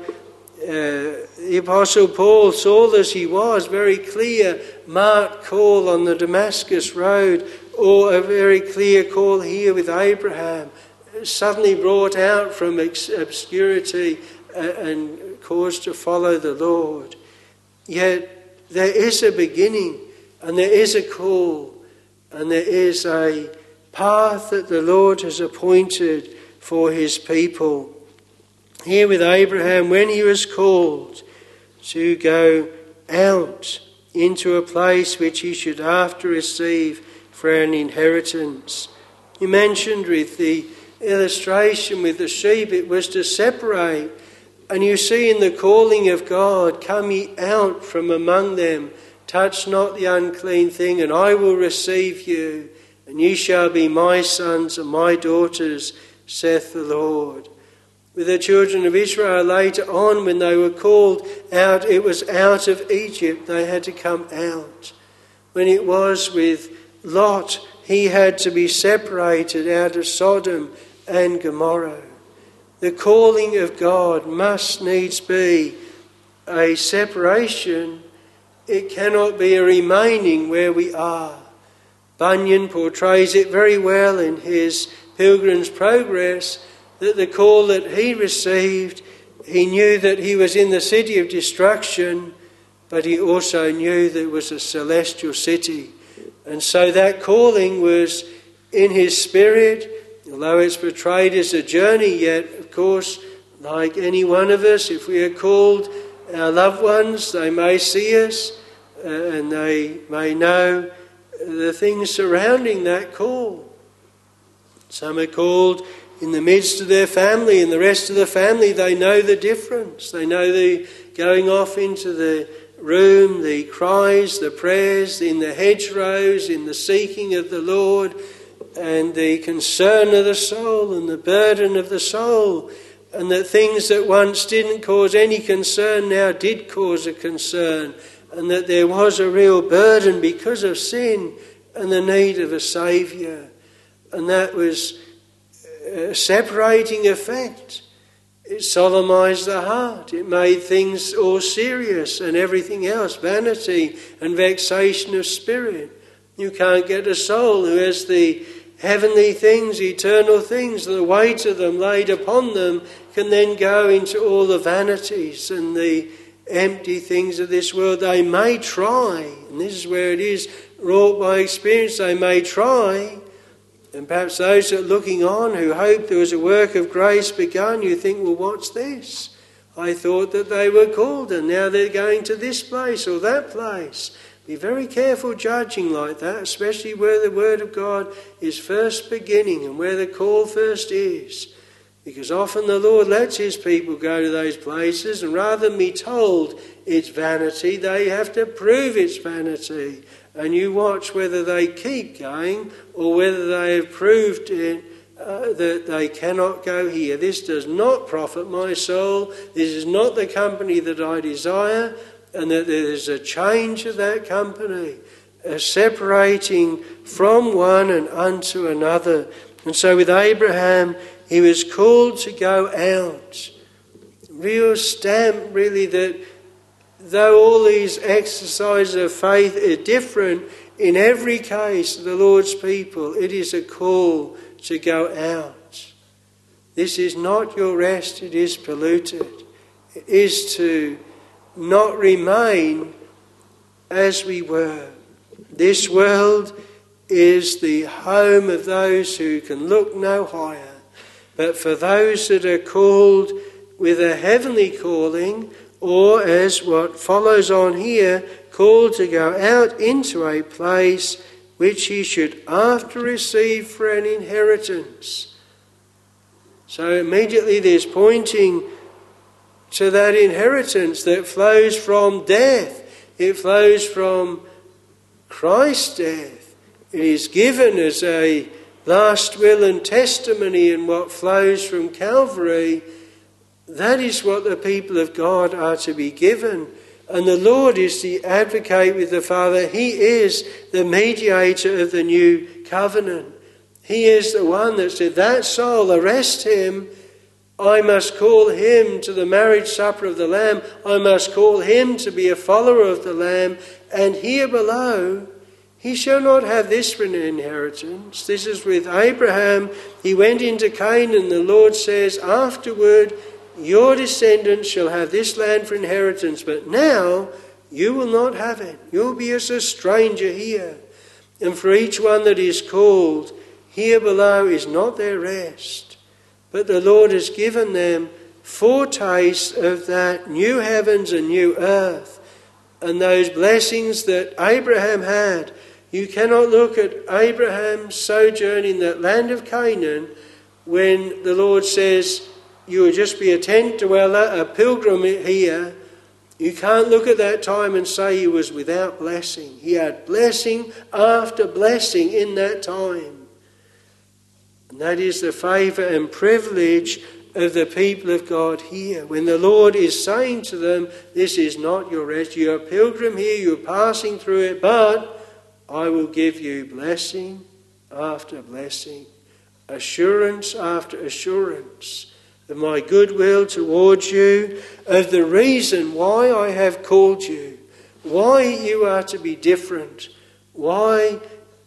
the Apostle Paul saw as he was, very clear, marked call on the Damascus road, or a very clear call here with Abraham, suddenly brought out from obscurity and caused to follow the Lord. Yet there is a beginning, and there is a call, and there is a path that the Lord has appointed for his people. Here with Abraham, when he was called to go out into a place which he should after receive for an inheritance. You mentioned with the illustration with the sheep, it was to separate. And you see in the calling of God, come ye out from among them, touch not the unclean thing, and I will receive you, and ye shall be my sons and my daughters, saith the Lord. With the children of Israel later on, when they were called out, it was out of Egypt they had to come out. When it was with Lot, he had to be separated out of Sodom and Gomorrah. The calling of God must needs be a separation. It cannot be a remaining where we are, Bunyan portrays it very well in his Pilgrim's Progress, that the call that he received, he knew that he was in the city of destruction, but he also knew there was a celestial city. And so that calling was in his spirit, although it's portrayed as a journey, yet, of course, like any one of us, if we are called, our loved ones, they may see us and they may know the things surrounding that call. Some are called in the midst of their family, and the rest of the family, they know the difference. They know the going off into the room, the cries, the prayers, in the hedgerows, in the seeking of the Lord, and the concern of the soul and the burden of the soul, and that things that once didn't cause any concern now did cause a concern, and that there was a real burden because of sin and the need of a Saviour. And that was a separating effect. It solemnised the heart. It made things all serious and everything else, vanity and vexation of spirit. You can't get a soul who has the heavenly things, eternal things, the weight of them laid upon them, can then go into all the vanities and the empty things of this world. They may try, and this is where it is wrought by experience, they may try. And perhaps those that are looking on who hope there was a work of grace begun, you think, well, what's this? I thought that they were called and now they're going to this place or that place. Be very careful judging like that, especially where the Word of God is first beginning and where the call first is. Because often the Lord lets his people go to those places, and rather than be told it's vanity, they have to prove it's vanity. And you watch whether they keep going or whether they have proved it, that they cannot go here. This does not profit my soul. This is not the company that I desire, and that there is a change of that company, a separating from one and unto another. And so with Abraham, he was called to go out. Real stamp, really, that though all these exercises of faith are different, in every case, the Lord's people, it is a call to go out. This is not your rest, it is polluted. It is to not remain as we were. This world is the home of those who can look no higher. But for those that are called with a heavenly calling, or as what follows on here, called to go out into a place which he should after receive for an inheritance. So immediately there's pointing to that inheritance that flows from death. It flows from Christ's death. It is given as a last will and testimony in what flows from Calvary. That is what the people of God are to be given. And the Lord is the advocate with the Father. He is the mediator of the new covenant. He is the one that said, that soul, arrest him. I must call him to the marriage supper of the Lamb. I must call him to be a follower of the Lamb. And here below, he shall not have this for an inheritance. This is with Abraham. He went into Canaan. The Lord says, afterward, your descendants shall have this land for inheritance, but now you will not have it. You'll be as a stranger here. And for each one that is called, here below is not their rest. But the Lord has given them foretastes of that new heavens and new earth. And those blessings that Abraham had. You cannot look at Abraham's sojourn in that land of Canaan when the Lord says, you will just be a tent dweller, a pilgrim here. You can't look at that time and say he was without blessing. He had blessing after blessing in that time. And that is the favour and privilege of the people of God here. When the Lord is saying to them, this is not your rest. You're a pilgrim here, you're passing through it, but I will give you blessing after blessing, assurance after assurance of my goodwill towards you, of the reason why I have called you, why you are to be different, why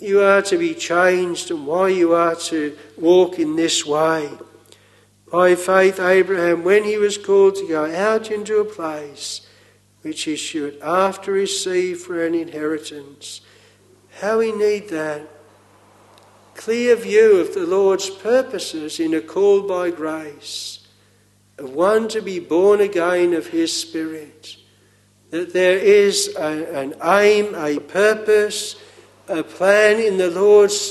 you are to be changed and why you are to walk in this way. By faith, Abraham, when he was called to go out into a place which he should after receive for an inheritance. How we need that clear view of the Lord's purposes in a call by grace, of one to be born again of his Spirit, that there is an aim, a purpose, a plan in the Lord's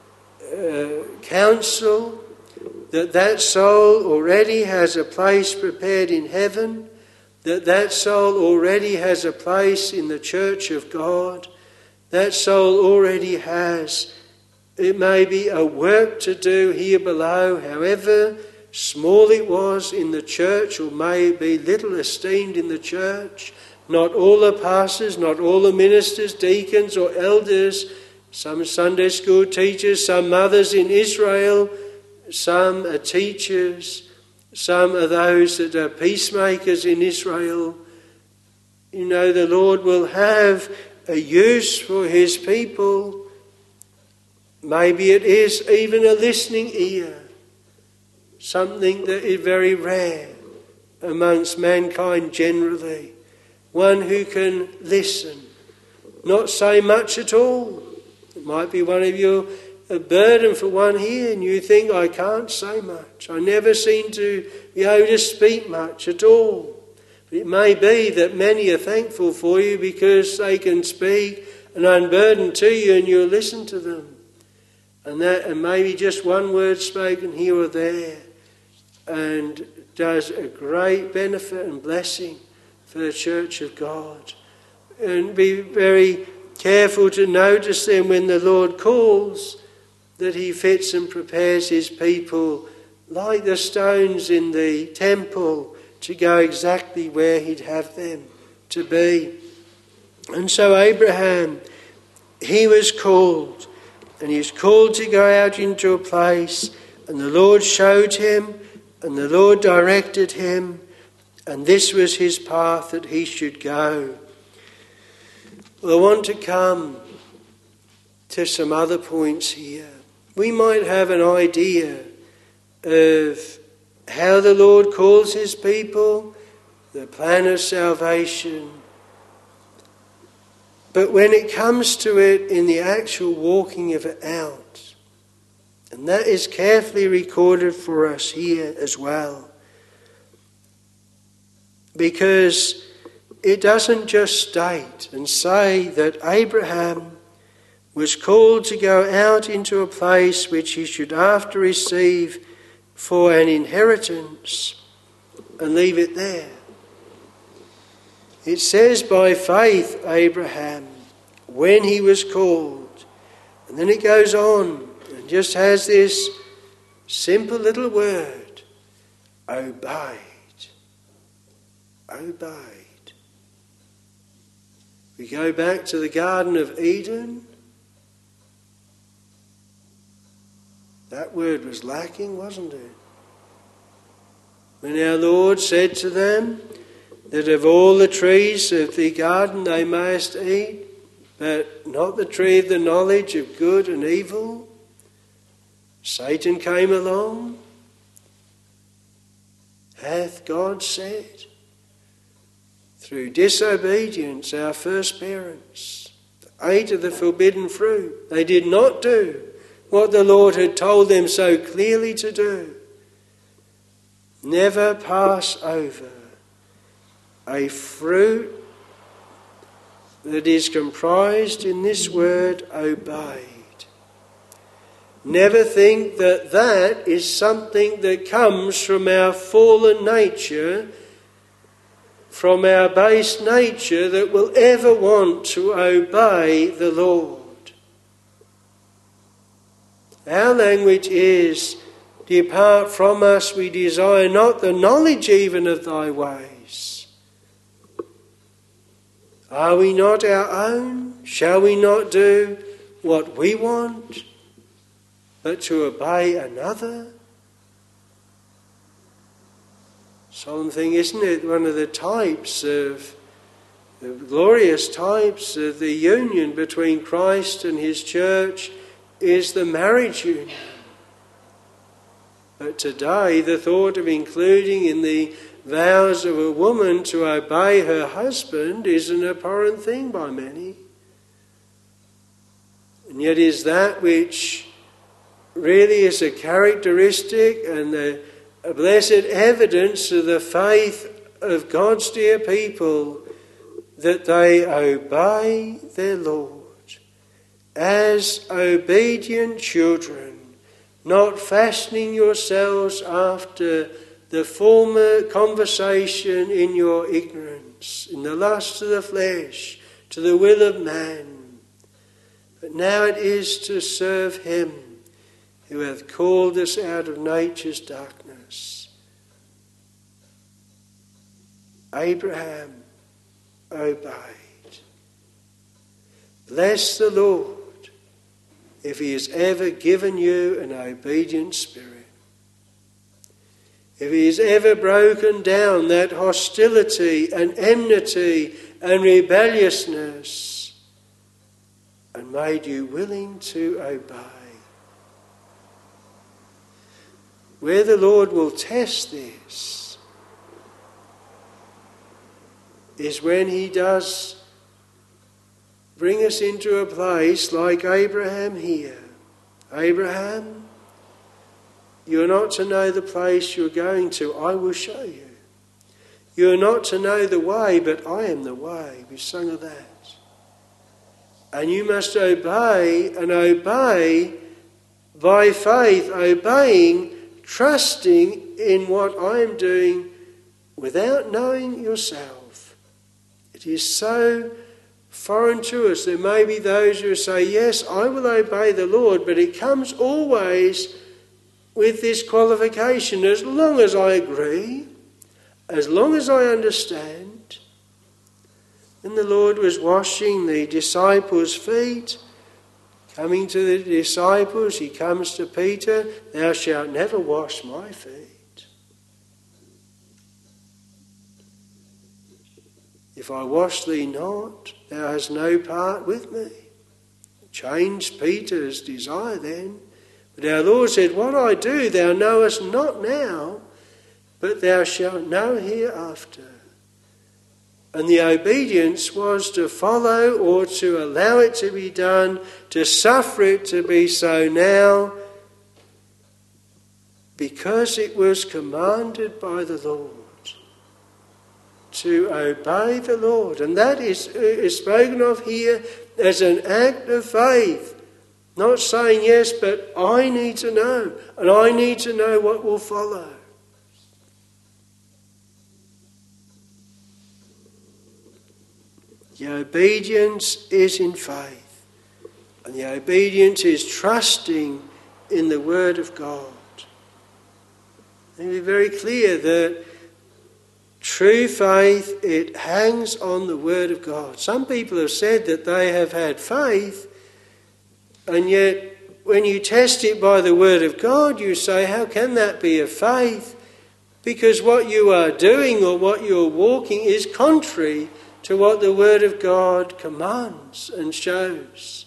counsel, that soul already has a place prepared in heaven, that soul already has a place in the church of God, that soul already has, it may be, a work to do here below, however small it was in the church, or may be little esteemed in the church. Not all the pastors, not all the ministers, deacons or elders, some Sunday school teachers, some mothers in Israel, some are teachers, some are those that are peacemakers in Israel. You know, the Lord will have a use for his people. Maybe it is even a listening ear, something that is very rare amongst mankind generally. One who can listen, not say much at all. It might be one of you, a burden for one here, and you think, I can't say much. I never seem to be able to speak much at all. But it may be that many are thankful for you because they can speak and unburden to you and you'll listen to them. And maybe just one word spoken here or there and does a great benefit and blessing for the church of God. And be very careful to notice then when the Lord calls that he fits and prepares his people like the stones in the temple to go exactly where he'd have them to be. And so Abraham, he was called, and he was called to go out into a place, and the Lord showed him, and the Lord directed him, and this was his path that he should go. Well, I want to come to some other points here. We might have an idea of how the Lord calls his people, the plan of salvation. But when it comes to it in the actual walking of it out, and that is carefully recorded for us here as well, because it doesn't just state and say that Abraham was called to go out into a place which he should after receive for an inheritance and leave it there. It says by faith Abraham, when he was called, and then it goes on and just has this simple little word, obeyed. Obeyed. We go back to the Garden of Eden. That word was lacking, wasn't it? When our Lord said to them that of all the trees of the garden they mayest eat, but not the tree of the knowledge of good and evil, Satan came along. Hath God said? Through disobedience, our first parents ate of the forbidden fruit. They did not do what the Lord had told them so clearly to do. Never pass over a fruit that is comprised in this word, obeyed. Never think that that is something that comes from our fallen nature, from our base nature, that will ever want to obey the Lord. Our language is, depart from us, we desire not the knowledge even of thy ways. Are we not our own? Shall we not do what we want, but to obey another? Solemn thing, isn't it? One of the types of The glorious types of the union between Christ and his church is the marriage union. But today the thought of including in the vows of a woman to obey her husband is an abhorrent thing by many. And yet is that which really is a characteristic and a blessed evidence of the faith of God's dear people, that they obey their Lord as obedient children, not fashioning yourselves after the former conversation in your ignorance, in the lust of the flesh, to the will of man. But now it is to serve him who hath called us out of nature's darkness. Abraham obeyed. Bless the Lord if he has ever given you an obedient spirit. If he has ever broken down that hostility and enmity and rebelliousness and made you willing to obey. Where the Lord will test this is when he does bring us into a place like Abraham here. Abraham, you're not to know the place you're going to, I will show you. You're not to know the way, but I am the way. We sung of that. And you must obey, and obey by faith, obeying, trusting in what I am doing without knowing yourself. It is so foreign to us. There may be those who say, yes, I will obey the Lord, but it comes always with this qualification: as long as I agree, as long as I understand. And the Lord was washing the disciples' feet. Coming to the disciples, he comes to Peter, thou shalt never wash my feet. If I wash thee not, thou hast no part with me. Changed Peter's desire then. But our Lord said, what I do thou knowest not now, but thou shalt know hereafter. And the obedience was to follow, or to allow it to be done, to suffer it to be so now, because it was commanded by the Lord to obey the Lord. And that is spoken of here as an act of faith. Not saying yes, but I need to know, and I need to know what will follow. The obedience is in faith, and the obedience is trusting in the Word of God. And be very clear that true faith, it hangs on the Word of God. Some people have said that they have had faith, and yet when you test it by the Word of God, you say, how can that be a faith? Because what you are doing or what you are walking is contrary to what the Word of God commands and shows.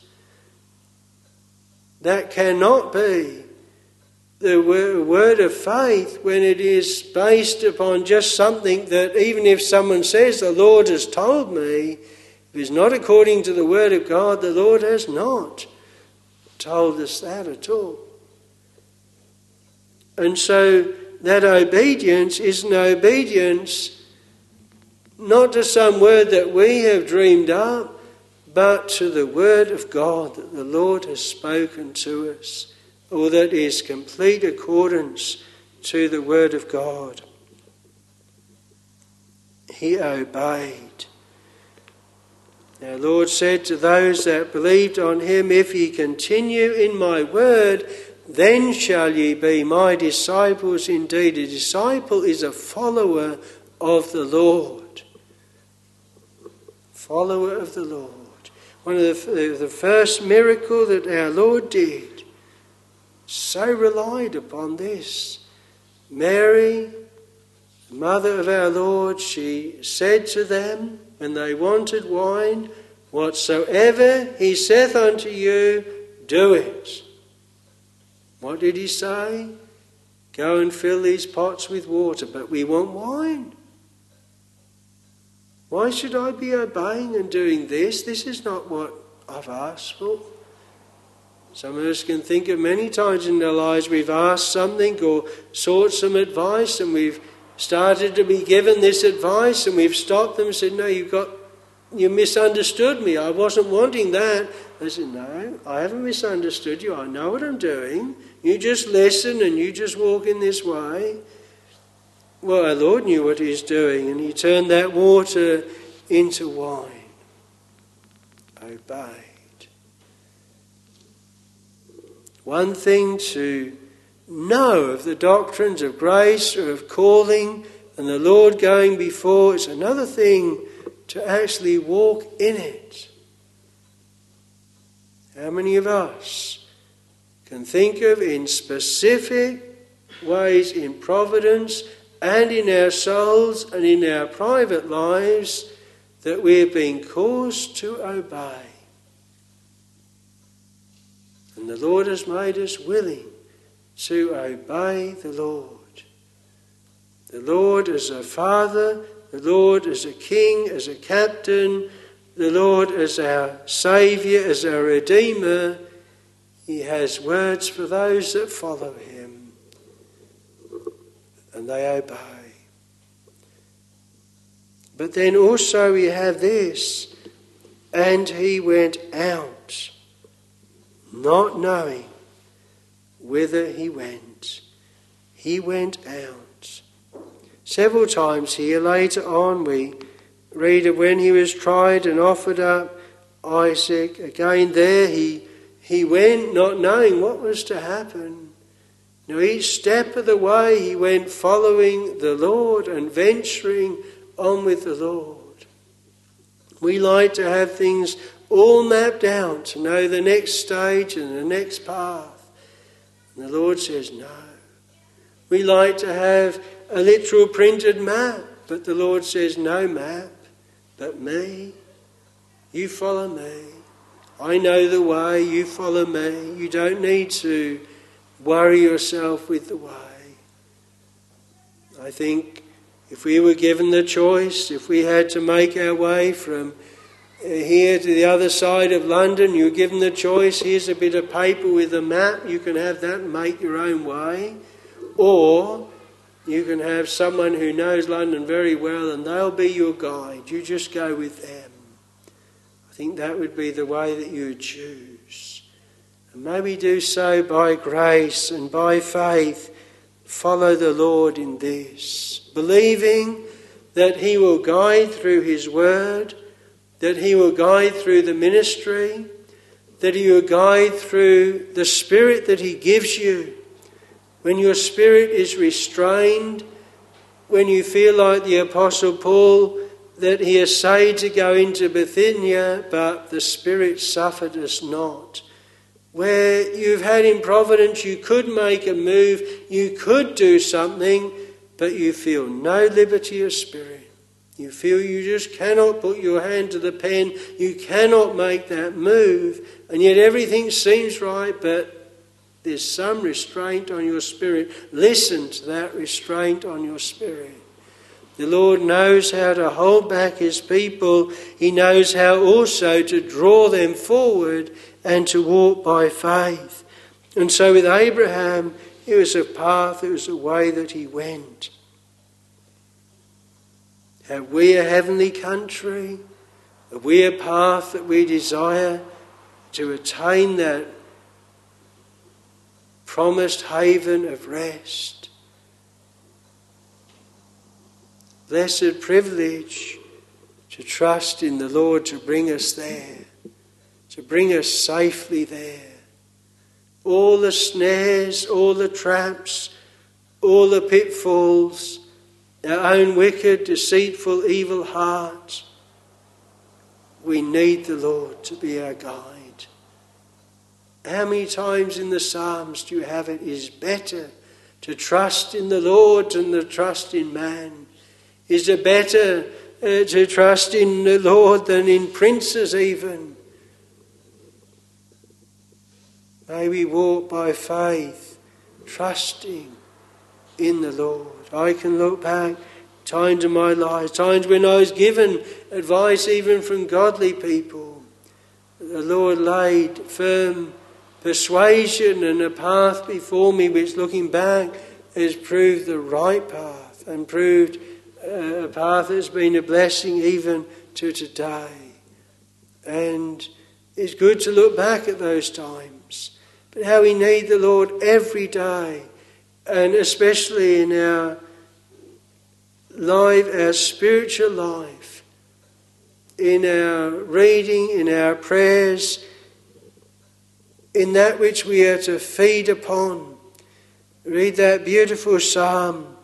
That cannot be the word of faith when it is based upon just something that, even if someone says, the Lord has told me, if it's not according to the Word of God, the Lord has not told us that at all. And so that obedience is an obedience not to some word that we have dreamed up, but to the Word of God that the Lord has spoken to us, or that is complete accordance to the Word of God. He obeyed. Our Lord said to those that believed on him, if ye continue in my word, then shall ye be my disciples indeed. A disciple is a follower of the Lord. Follower of the Lord. One of the first miracle that our Lord did, so relied upon this. Mary, the mother of our Lord, she said to them, when they wanted wine, whatsoever he saith unto you, do it. What did he say? Go and fill these pots with water, but we want wine. Why should I be obeying and doing this? This is not what I've asked for. Some of us can think of many times in our lives we've asked something or sought some advice and we've started to be given this advice and we've stopped them and said, no, you misunderstood me. I wasn't wanting that. They said, no, I haven't misunderstood you. I know what I'm doing. You just listen and you just walk in this way. Well, our Lord knew what he was doing, and he turned that water into wine. Obeyed. One thing to know of the doctrines of grace or of calling and the Lord going before, it's another thing to actually walk in it. How many of us can think of in specific ways in providence and in our souls and in our private lives that we have been caused to obey? And the Lord has made us willing to obey the Lord. The Lord as a father, the Lord as a king, as a captain, the Lord as our saviour, as our redeemer. He has words for those that follow him, and they obey. But then also we have this, and he went out, not knowing whither he went. He went out. Several times here, later on, we read of when he was tried and offered up Isaac. Again there he went not knowing what was to happen. Now each step of the way he went following the Lord and venturing on with the Lord. We like to have things all mapped out, to know the next stage and the next path. And the Lord says no. We like to have a literal printed map, but the Lord says no map, but me. You follow me. I know the way, you follow me. You don't need to worry yourself with the way. I think if we were given the choice, if we had to make our way from here to the other side of London, you're given the choice, here's a bit of paper with a map, you can have that and make your own way. Or you can have someone who knows London very well and they'll be your guide. You just go with them. I think that would be the way that you would choose. And maybe do so by grace and by faith. Follow the Lord in this, believing that he will guide through his word, that he will guide through the ministry, that he will guide through the spirit that he gives you. When your spirit is restrained, when you feel like the Apostle Paul, that he essayed to go into Bithynia, but the Spirit suffered us not. Where you've had in providence, you could make a move, you could do something, but you feel no liberty of spirit. You feel you just cannot put your hand to the pen, you cannot make that move, and yet everything seems right, but there's some restraint on your spirit. Listen to that restraint on your spirit. The Lord knows how to hold back his people. He knows how also to draw them forward and to walk by faith. And so with Abraham, it was a path, it was a way that he went. Have we a heavenly country? Have we a path that we desire to attain that promised haven of rest? Blessed privilege to trust in the Lord to bring us there, to bring us safely there. All the snares, all the traps, all the pitfalls, our own wicked, deceitful, evil heart, we need the Lord to be our guide. How many times in the Psalms do you have it is better to trust in the Lord than to trust in man? Is it better to trust in the Lord than in princes even. May we walk by faith, trusting in the Lord. I can look back times in my life, times when I was given advice even from godly people. The Lord laid firm persuasion and a path before me which, looking back, has proved the right path and proved a path that's been a blessing even to today. And it's good to look back at those times, but how we need the Lord every day, and especially in our life, our spiritual life, in our reading, in our prayers, in that which we are to feed upon. Read that beautiful psalm,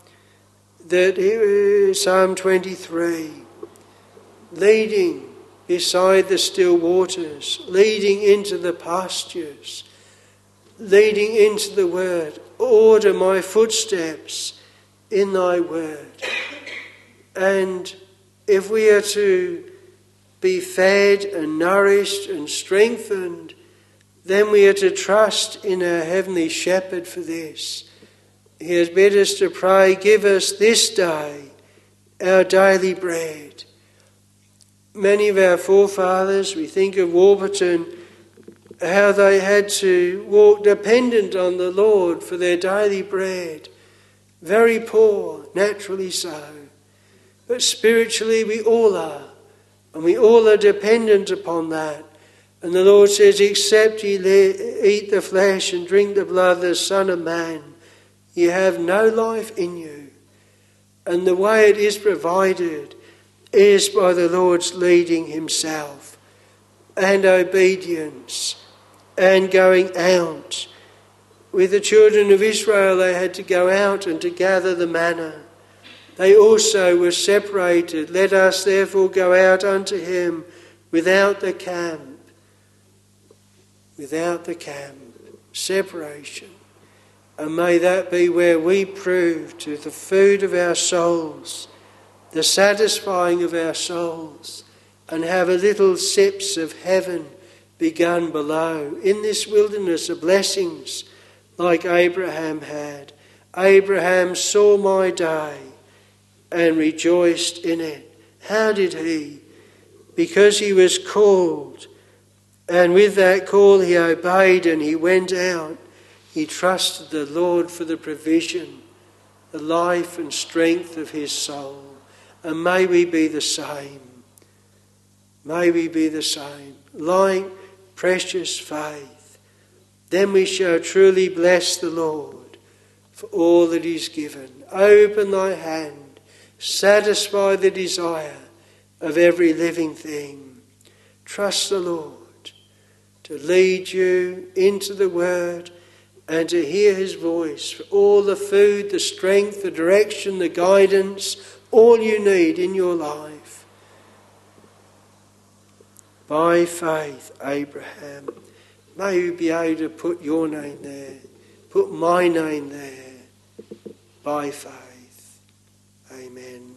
Psalm 23, leading beside the still waters, leading into the pastures, leading into the word. Order my footsteps in thy word. And if we are to be fed and nourished and strengthened, then we are to trust in our heavenly shepherd for this. He has bid us to pray, give us this day our daily bread. Many of our forefathers, we think of Warburton, how they had to walk dependent on the Lord for their daily bread. Very poor, naturally so. But spiritually we all are. And we all are dependent upon that. And the Lord says, except ye eat the flesh and drink the blood of the Son of Man, ye have no life in you. And the way it is provided is by the Lord's leading himself, and obedience, and going out. With the children of Israel, they had to go out and to gather the manna. They also were separated. Let us therefore go out unto him without the camp. Without the camp. Separation. And may that be where we prove to the food of our souls, the satisfying of our souls, and have a little sips of heaven begun below, in this wilderness of blessings like Abraham had. Abraham saw my day and rejoiced in it. How did he? Because he was called, and with that call he obeyed and he went out. He trusted the Lord for the provision, the life and strength of his soul. And may we be the same. May we be the same. Like precious faith. Then we shall truly bless the Lord for all that he's given. Open thy hand. Satisfy the desire of every living thing. Trust the Lord to lead you into the word and to hear his voice for all the food, the strength, the direction, the guidance, all you need in your life. By faith, Abraham. May you be able to put your name there, put my name there. By faith. Amen.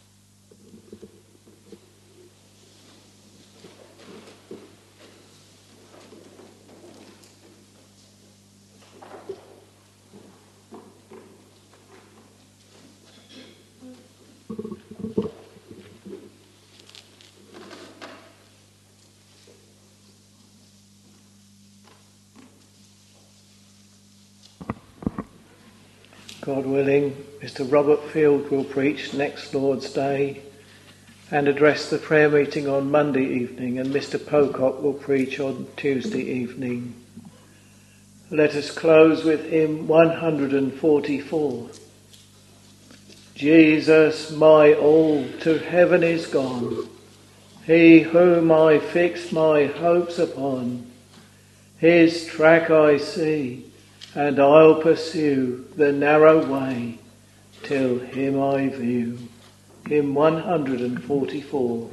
God willing, Mr. Robert Field will preach next Lord's Day and address the prayer meeting on Monday evening, and Mr. Pocock will preach on Tuesday evening. Let us close with hymn 144. Jesus, my all, to heaven is gone, he whom I fixed my hopes upon. His track I see, and I'll pursue the narrow way till him I view. Hymn 144.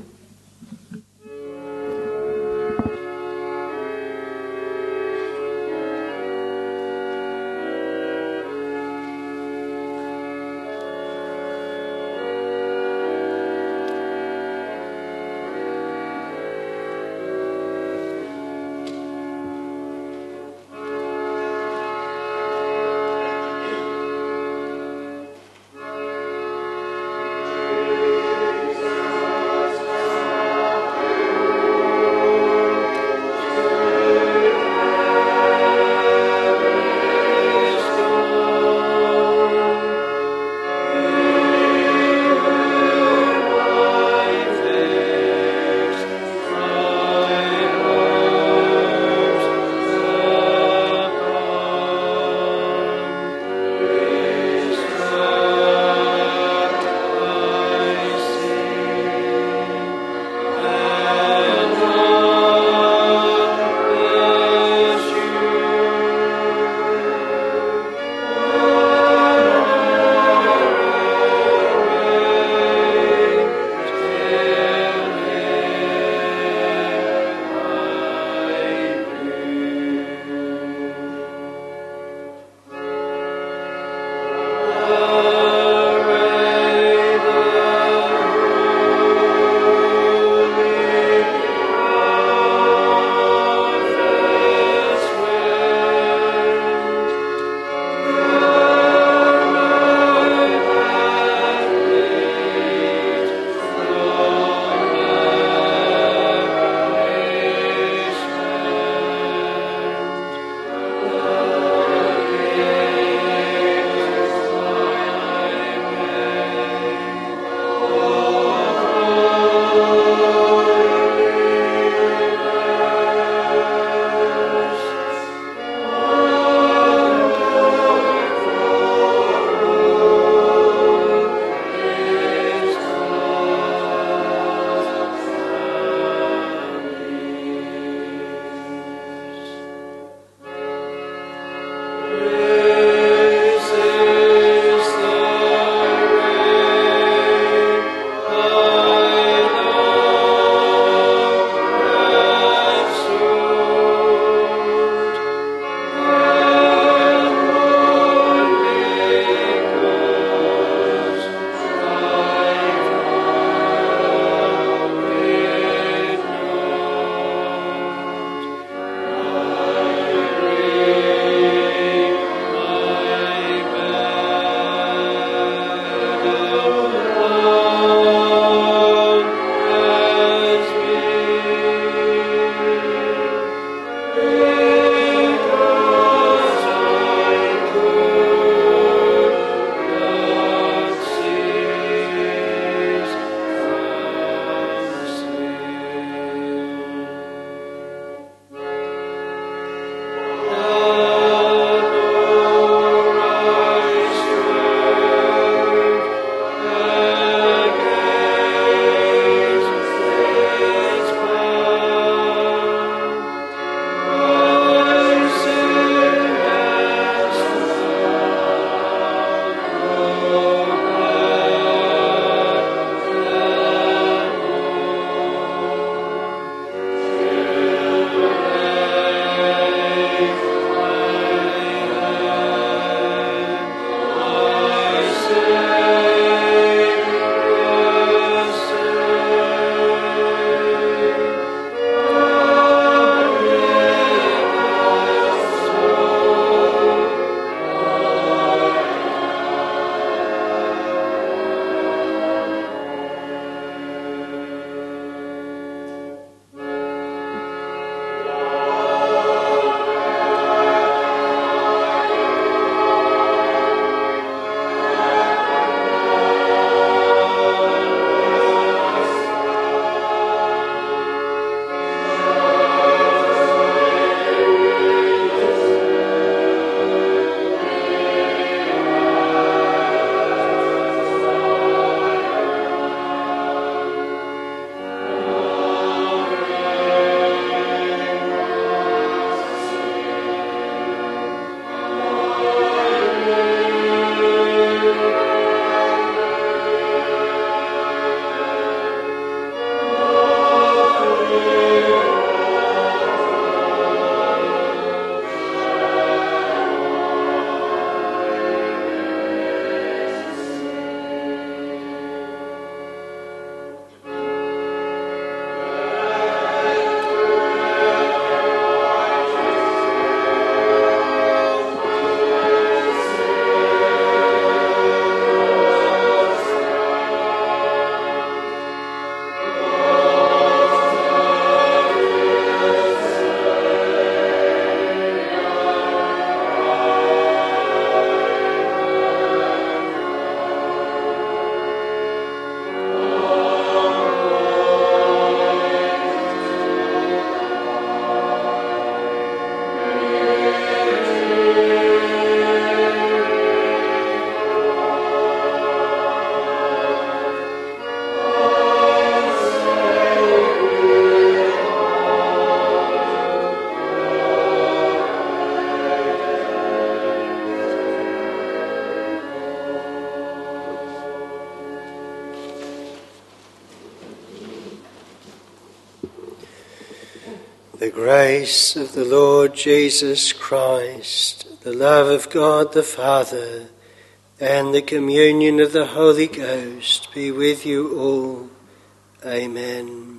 The grace of the Lord Jesus Christ, the love of God the Father, and the communion of the Holy Ghost be with you all. Amen.